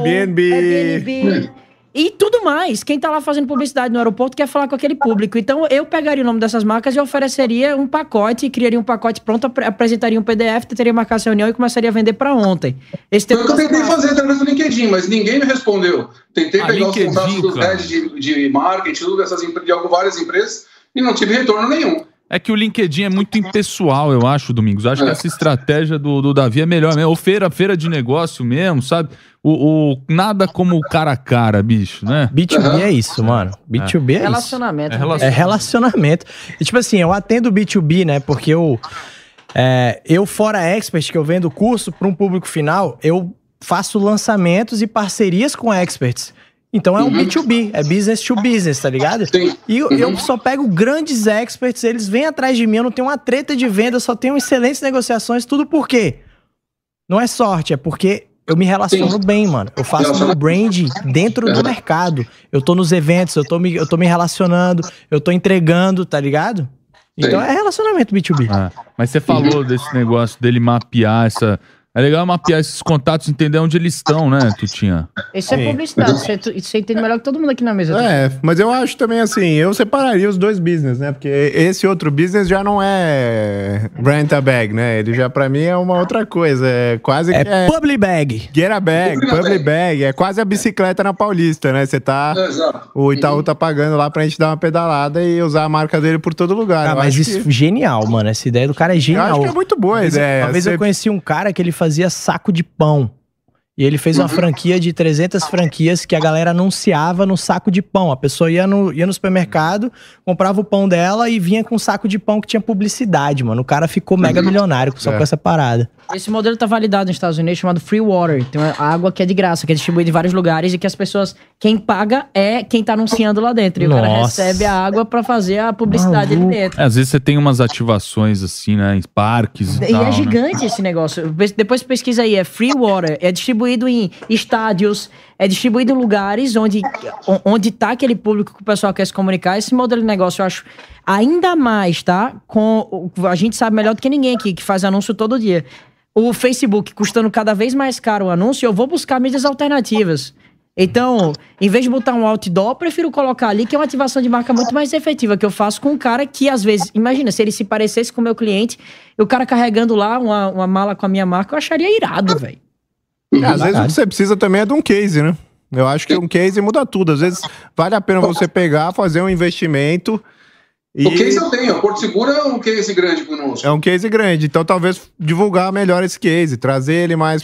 Airbnb. E tudo mais. Quem tá lá fazendo publicidade no aeroporto quer falar com aquele público. Então, eu pegaria o nome dessas marcas e ofereceria um pacote, criaria um pacote pronto, apresentaria um PDF, tentaria marcar essa reunião e começaria a vender pra ontem. Foi o que eu tentei fazer através do LinkedIn, mas ninguém me respondeu. Tentei pegar os contatos dos heads de marketing, de várias empresas, e não tive retorno nenhum. É que o LinkedIn é muito impessoal, eu acho, Domingos. Eu acho que essa estratégia do Davi é melhor mesmo. Ou feira de negócio mesmo, sabe? Nada como o cara a cara, bicho, né? B2B é isso, mano. B2B é relacionamento. Isso. É relacionamento. E tipo assim, eu atendo B2B, né? Porque eu fora expert, que eu vendo curso para um público final, eu faço lançamentos e parcerias com experts. Então é um B2B, é business to business, tá ligado? Sim. E eu só pego grandes experts, eles vêm atrás de mim, eu não tenho uma treta de venda, só tenho excelentes negociações, tudo por quê? Não é sorte, é porque eu me relaciono bem, mano. Eu faço meu brand dentro do mercado. Eu tô nos eventos, eu tô me relacionando, eu tô entregando, tá ligado? Então é relacionamento B2B. Mas você falou desse negócio dele mapear essa... É legal mapear esses contatos, entender onde eles estão, né, Tutinha? Isso é publicidade, você entende melhor que todo mundo aqui na mesa. Mas eu acho também assim, eu separaria os dois business, né? Porque esse outro business já não é rent a bag, né? Ele já pra mim é uma outra coisa, é quase que é... public bag. Get a bag, public bag, é quase a bicicleta na Paulista, né? Você tá... O Itaú tá pagando lá pra gente dar uma pedalada e usar a marca dele por todo lugar. Mas isso é genial, mano, essa ideia do cara é genial. Eu acho que é muito boa a ideia. Uma vez eu conheci um cara que ele fazia saco de pão. E ele fez uma franquia de 300 franquias que a galera anunciava no saco de pão. A pessoa ia no supermercado, comprava o pão dela e vinha com um saco de pão que tinha publicidade, mano. O cara ficou mega milionário só com essa parada. Esse modelo tá validado nos Estados Unidos, chamado Free Water. Tem uma água que é de graça, que é distribuída em vários lugares e que as pessoas... Quem paga é quem tá anunciando lá dentro. E o cara recebe a água pra fazer a publicidade ali dentro. Às vezes você tem umas ativações assim, né? Em parques e tal, é gigante esse negócio. Depois pesquisa aí, é Free Water. É distribuído em estádios, é distribuído em lugares onde tá aquele público que o pessoal quer se comunicar. Esse modelo de negócio eu acho ainda mais, tá? A gente sabe melhor do que ninguém aqui, que faz anúncio todo dia. O Facebook custando cada vez mais caro o anúncio, eu vou buscar mídias alternativas. Então, em vez de botar um outdoor, eu prefiro colocar ali, que é uma ativação de marca muito mais efetiva, que eu faço com um cara que, às vezes, imagina, se ele se parecesse com o meu cliente, o cara carregando lá uma mala com a minha marca, eu acharia irado, velho. Às vezes o que você precisa também é de um case, né? Eu acho que um case muda tudo. Às vezes vale a pena você pegar, fazer um investimento... O case eu tenho, o Porto Seguro é um case grande conosco. É um case grande, então talvez divulgar melhor esse case, trazer ele mais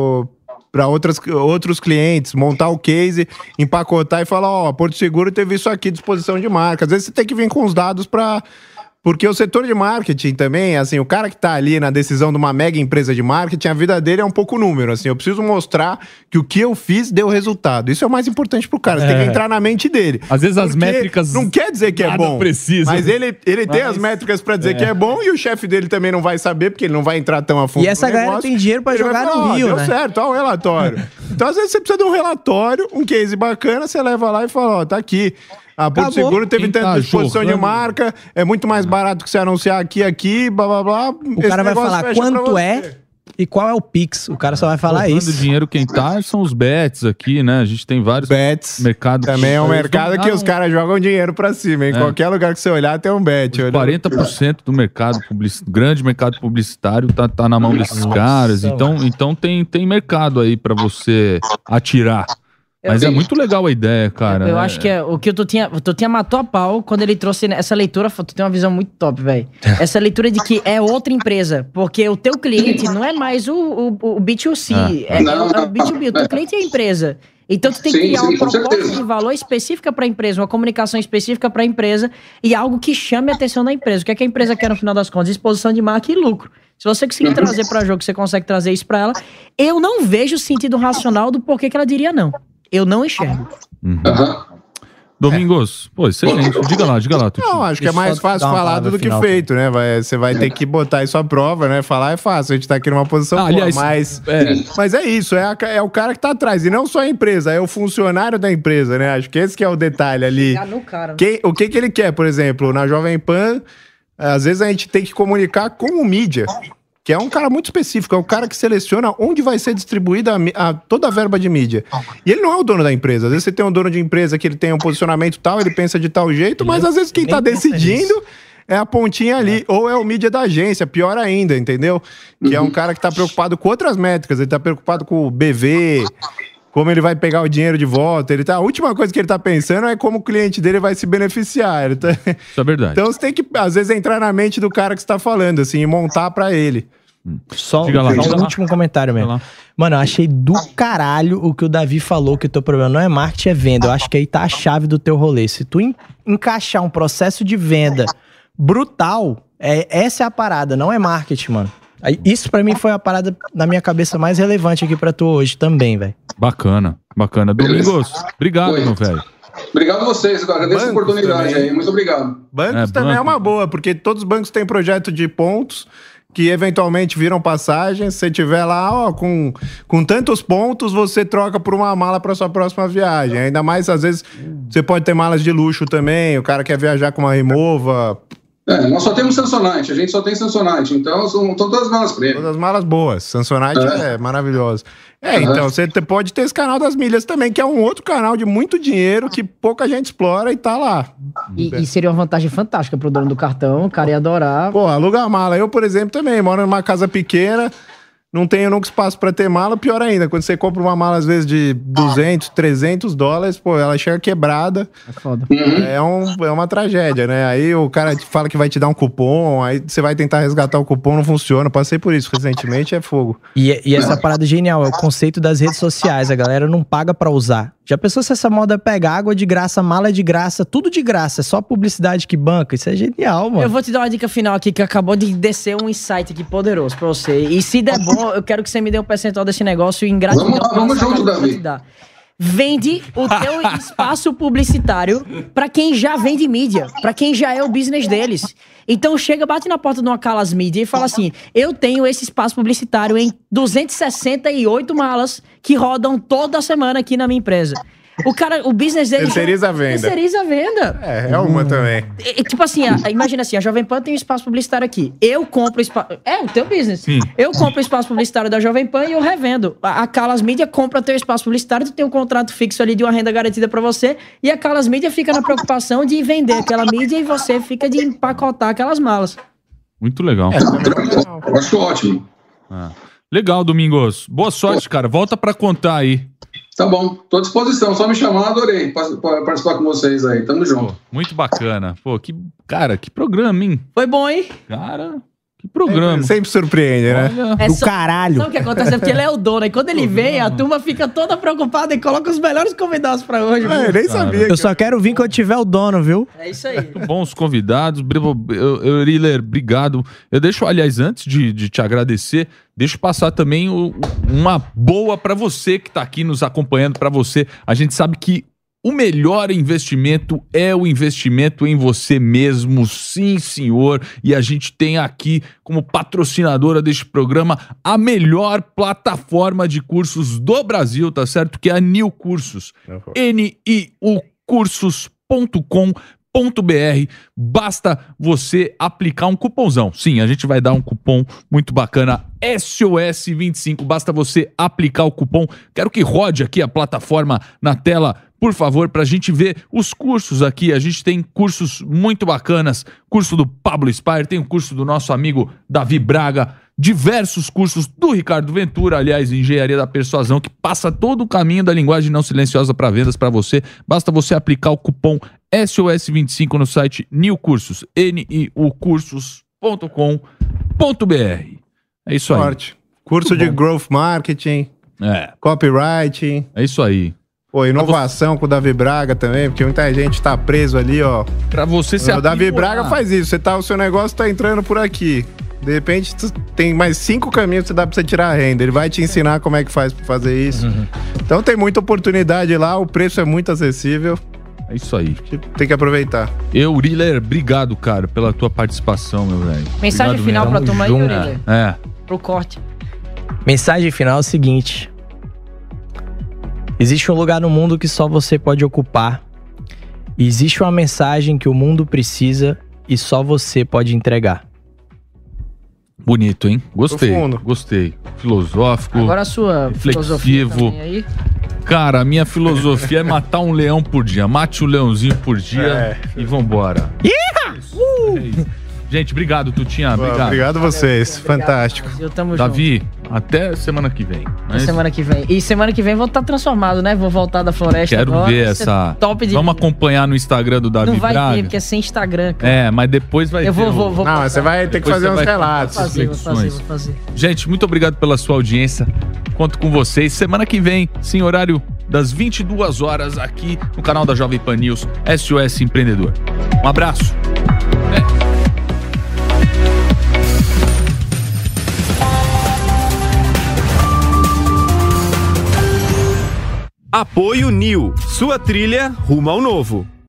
para outros clientes, montar o case, empacotar e falar, Porto Seguro teve isso aqui, disposição de marca. Às vezes você tem que vir com os dados porque o setor de marketing também, assim, o cara que tá ali na decisão de uma mega empresa de marketing, a vida dele é um pouco número, assim, eu preciso mostrar que o que eu fiz deu resultado. Isso é o mais importante pro cara, você tem que entrar na mente dele. Às vezes as métricas... Não quer dizer que é bom, mas ele tem as métricas pra dizer que é bom e o chefe dele também não vai saber, porque ele não vai entrar tão a fundo. E essa galera tem dinheiro pra jogar no Rio, deu né? certo, ó o relatório. Então, às vezes você precisa de um relatório, um case bacana, você leva lá e fala, tá aqui. A Porto Seguro teve tanta disposição de marca, é muito mais barato que você anunciar aqui, blá, blá, blá. O cara vai falar quanto é e qual é o Pix. O cara só vai falar isso. Dinheiro quem tá são os bets aqui, né? A gente tem vários bets. Mercado também é um mercado que os caras jogam dinheiro pra cima. Em qualquer lugar que você olhar tem um bet. 40% do mercado grande mercado publicitário tá na mão desses caras. Então tem mercado aí pra você atirar. Mas é muito legal a ideia, cara. Eu acho que o que o Tutinha matou a pau quando ele trouxe essa leitura. Tu tem uma visão muito top, velho. Essa leitura de que é outra empresa. Porque o teu cliente não é mais o B2C. É o B2B. O teu cliente é a empresa. Então tu tem que criar uma proposta de valor específica para a empresa, uma comunicação específica para a empresa e algo que chame a atenção da empresa. O que é que a empresa quer no final das contas? Exposição de marca e lucro. Se você conseguir trazer para jogo, você consegue trazer isso para ela. Eu não vejo sentido racional do porquê que ela diria não. Eu não enxergo. Domingos, pô, excelente. Diga lá, Tutinho. Não, acho que é mais fácil falado do que feito, né? Você vai ter que botar isso à prova, né? Falar é fácil, a gente tá aqui numa posição boa, aliás, mas é isso, é o cara que tá atrás, e não só a empresa, é o funcionário da empresa, né? Acho que esse que é o detalhe ali. O que ele quer, por exemplo, na Jovem Pan, às vezes a gente tem que comunicar com o mídia, que é um cara muito específico, é o cara que seleciona onde vai ser distribuída toda a verba de mídia. E ele não é o dono da empresa. Às vezes você tem um dono de empresa que ele tem um posicionamento tal, ele pensa de tal jeito, mas às vezes quem tá decidindo é a pontinha ali, ou é o mídia da agência, pior ainda, entendeu? Que é um cara que tá preocupado com outras métricas, ele tá preocupado com o BV, como ele vai pegar o dinheiro de volta. A última coisa que ele tá pensando é como o cliente dele vai se beneficiar. Isso é verdade. Então você tem que, às vezes, entrar na mente do cara que você tá falando, assim, e montar pra ele. Só um último comentário mesmo. Mano, eu achei do caralho o que o Davi falou, que o teu problema não é marketing, é venda. Eu acho que aí tá a chave do teu rolê. Se tu encaixar um processo de venda brutal, essa é a parada, não é marketing, mano. Isso pra mim foi a parada na minha cabeça mais relevante aqui pra tu hoje também, velho. Bacana. Domingos, obrigado, meu velho. Obrigado a vocês, eu agradeço a oportunidade também. aí, muito obrigado. Bancos também é uma boa, porque todos os bancos têm projeto de pontos que eventualmente viram passagem. Se você tiver lá, com tantos pontos, você troca por uma mala para sua próxima viagem. Ainda mais, às vezes, você pode ter malas de luxo também, o cara quer viajar com uma Remova. Nós só temos Samsonite, a gente só tem Samsonite, então são todas as malas prêmio. Todas as malas boas, Samsonite é maravilhoso. Então você pode ter esse canal das milhas também, que é um outro canal de muito dinheiro que pouca gente explora e tá lá. E seria uma vantagem fantástica pro dono do cartão, o cara ia adorar. Pô, aluga a mala. Eu, por exemplo, também moro numa casa pequena, não tenho nunca espaço pra ter mala, pior ainda. Quando você compra uma mala, às vezes, de $200, $300, pô, ela chega quebrada. É foda. É uma tragédia, né? Aí o cara fala que vai te dar um cupom, aí você vai tentar resgatar o cupom, não funciona. Passei por isso recentemente, é fogo. E essa parada é genial, é o conceito das redes sociais. A galera não paga pra usar. Já pensou se essa moda pega água de graça, mala de graça, tudo de graça, é só publicidade que banca? Isso é genial, mano. Eu vou te dar uma dica final aqui, que acabou de descer um insight aqui poderoso pra você. E se der bom, eu quero que você me dê um percentual desse negócio em gratidão. Vamos junto, Davi. Vende o teu espaço publicitário pra quem já vende mídia, pra quem já é o business deles. Então chega, bate na porta de uma Calas Mídia e fala assim: eu tenho esse espaço publicitário em 268 malas que rodam toda semana aqui na minha empresa. O business dele... Terceiriza a venda. Terceiriza a venda. É uma também. Tipo assim, imagina assim, a Jovem Pan tem um espaço publicitário aqui. Eu compro espaço... É o teu business. Sim. Eu compro o espaço publicitário da Jovem Pan e eu revendo. A Calas Mídia compra teu espaço publicitário, tu tem um contrato fixo ali de uma renda garantida pra você, e a Calas Mídia fica na preocupação de vender aquela mídia e você fica de empacotar aquelas malas. Muito legal. Eu acho ótimo. Legal, Domingos. Boa sorte, cara. Volta pra contar aí. Tá bom, tô à disposição, só me chamar, adorei participar com vocês aí, tamo junto. Pô, muito bacana. Pô, que programa, hein? Foi bom, hein? Cara, que programa. Sempre surpreende, né? Do caralho. Sabe o que acontece? É porque ele é o dono, e quando ele vem, a turma fica toda preocupada e coloca os melhores convidados pra hoje. Eu nem sabia. Eu só quero vir quando tiver o dono, viu? É isso aí. Muito bons convidados. Euriler, obrigado. Eu deixo, aliás, antes de te agradecer, deixa eu passar também uma boa pra você que tá aqui nos acompanhando, pra você. A gente sabe que o melhor investimento é o investimento em você mesmo, sim, senhor. E a gente tem aqui, como patrocinadora deste programa, a melhor plataforma de cursos do Brasil, tá certo? Que é a Niu Cursos. niucursos.com.br. Basta você aplicar um cupomzão. Sim, a gente vai dar um cupom muito bacana, SOS25. Basta você aplicar o cupom. Quero que rode aqui a plataforma na tela, por favor, pra gente ver os cursos aqui. A gente tem cursos muito bacanas. Curso do Pablo Spire, tem o curso do nosso amigo Davi Braga, diversos cursos do Ricardo Ventura, aliás, Engenharia da Persuasão, que passa todo o caminho da linguagem não silenciosa para vendas para você. Basta você aplicar o cupom SOS25 no site Niu Cursos, niucursos.com.br. É isso aí. Curso de Growth Marketing, Copywriting. É isso aí. Pô, inovação com o Davi Braga também, porque muita gente tá preso ali, ó. Pra você se O Davi aprimorar. Braga faz isso, o seu negócio tá entrando por aqui. De repente, tem mais 5 caminhos que dá pra você tirar a renda. Ele vai te ensinar como é que faz pra fazer isso. Então tem muita oportunidade lá, o preço é muito acessível. É isso aí. Tem que aproveitar. Uriler, obrigado, cara, pela tua participação, meu velho. Mensagem Obrigado final mesmo. pra tomar aí, Uriler. Pro corte. Mensagem final é o seguinte. Existe um lugar no mundo que só você pode ocupar. E existe uma mensagem que o mundo precisa e só você pode entregar. Bonito, hein? Gostei. Profundo. Gostei. Filosófico. Agora a sua filosofia reflexivo. também aí. Cara, a minha filosofia é matar um leão por dia. Mate um leãozinho por dia e vambora. É isso. Gente, obrigado, Tutinha. Obrigado. Obrigado a vocês. Fantástico. Eu tamo Davi, até semana que vem. junto. Semana que vem. E semana que vem vou estar transformado, né? Vou voltar da floresta Quero agora. ver Vai ser essa. top de Vamos vida. acompanhar no Instagram do Davi Não vai Braga. ter, porque é sem Instagram, cara. É, mas depois vai Eu ter. vou Não, mas você vai ter que Depois fazer você uns vai relatos. reflexões. Vou fazer. Gente, muito obrigado pela sua audiência. Conto com vocês. Semana que vem, sim, horário das 22 horas, aqui no canal da Jovem Pan News, SOS Empreendedor. Um abraço. Apoio Nil, sua trilha rumo ao novo.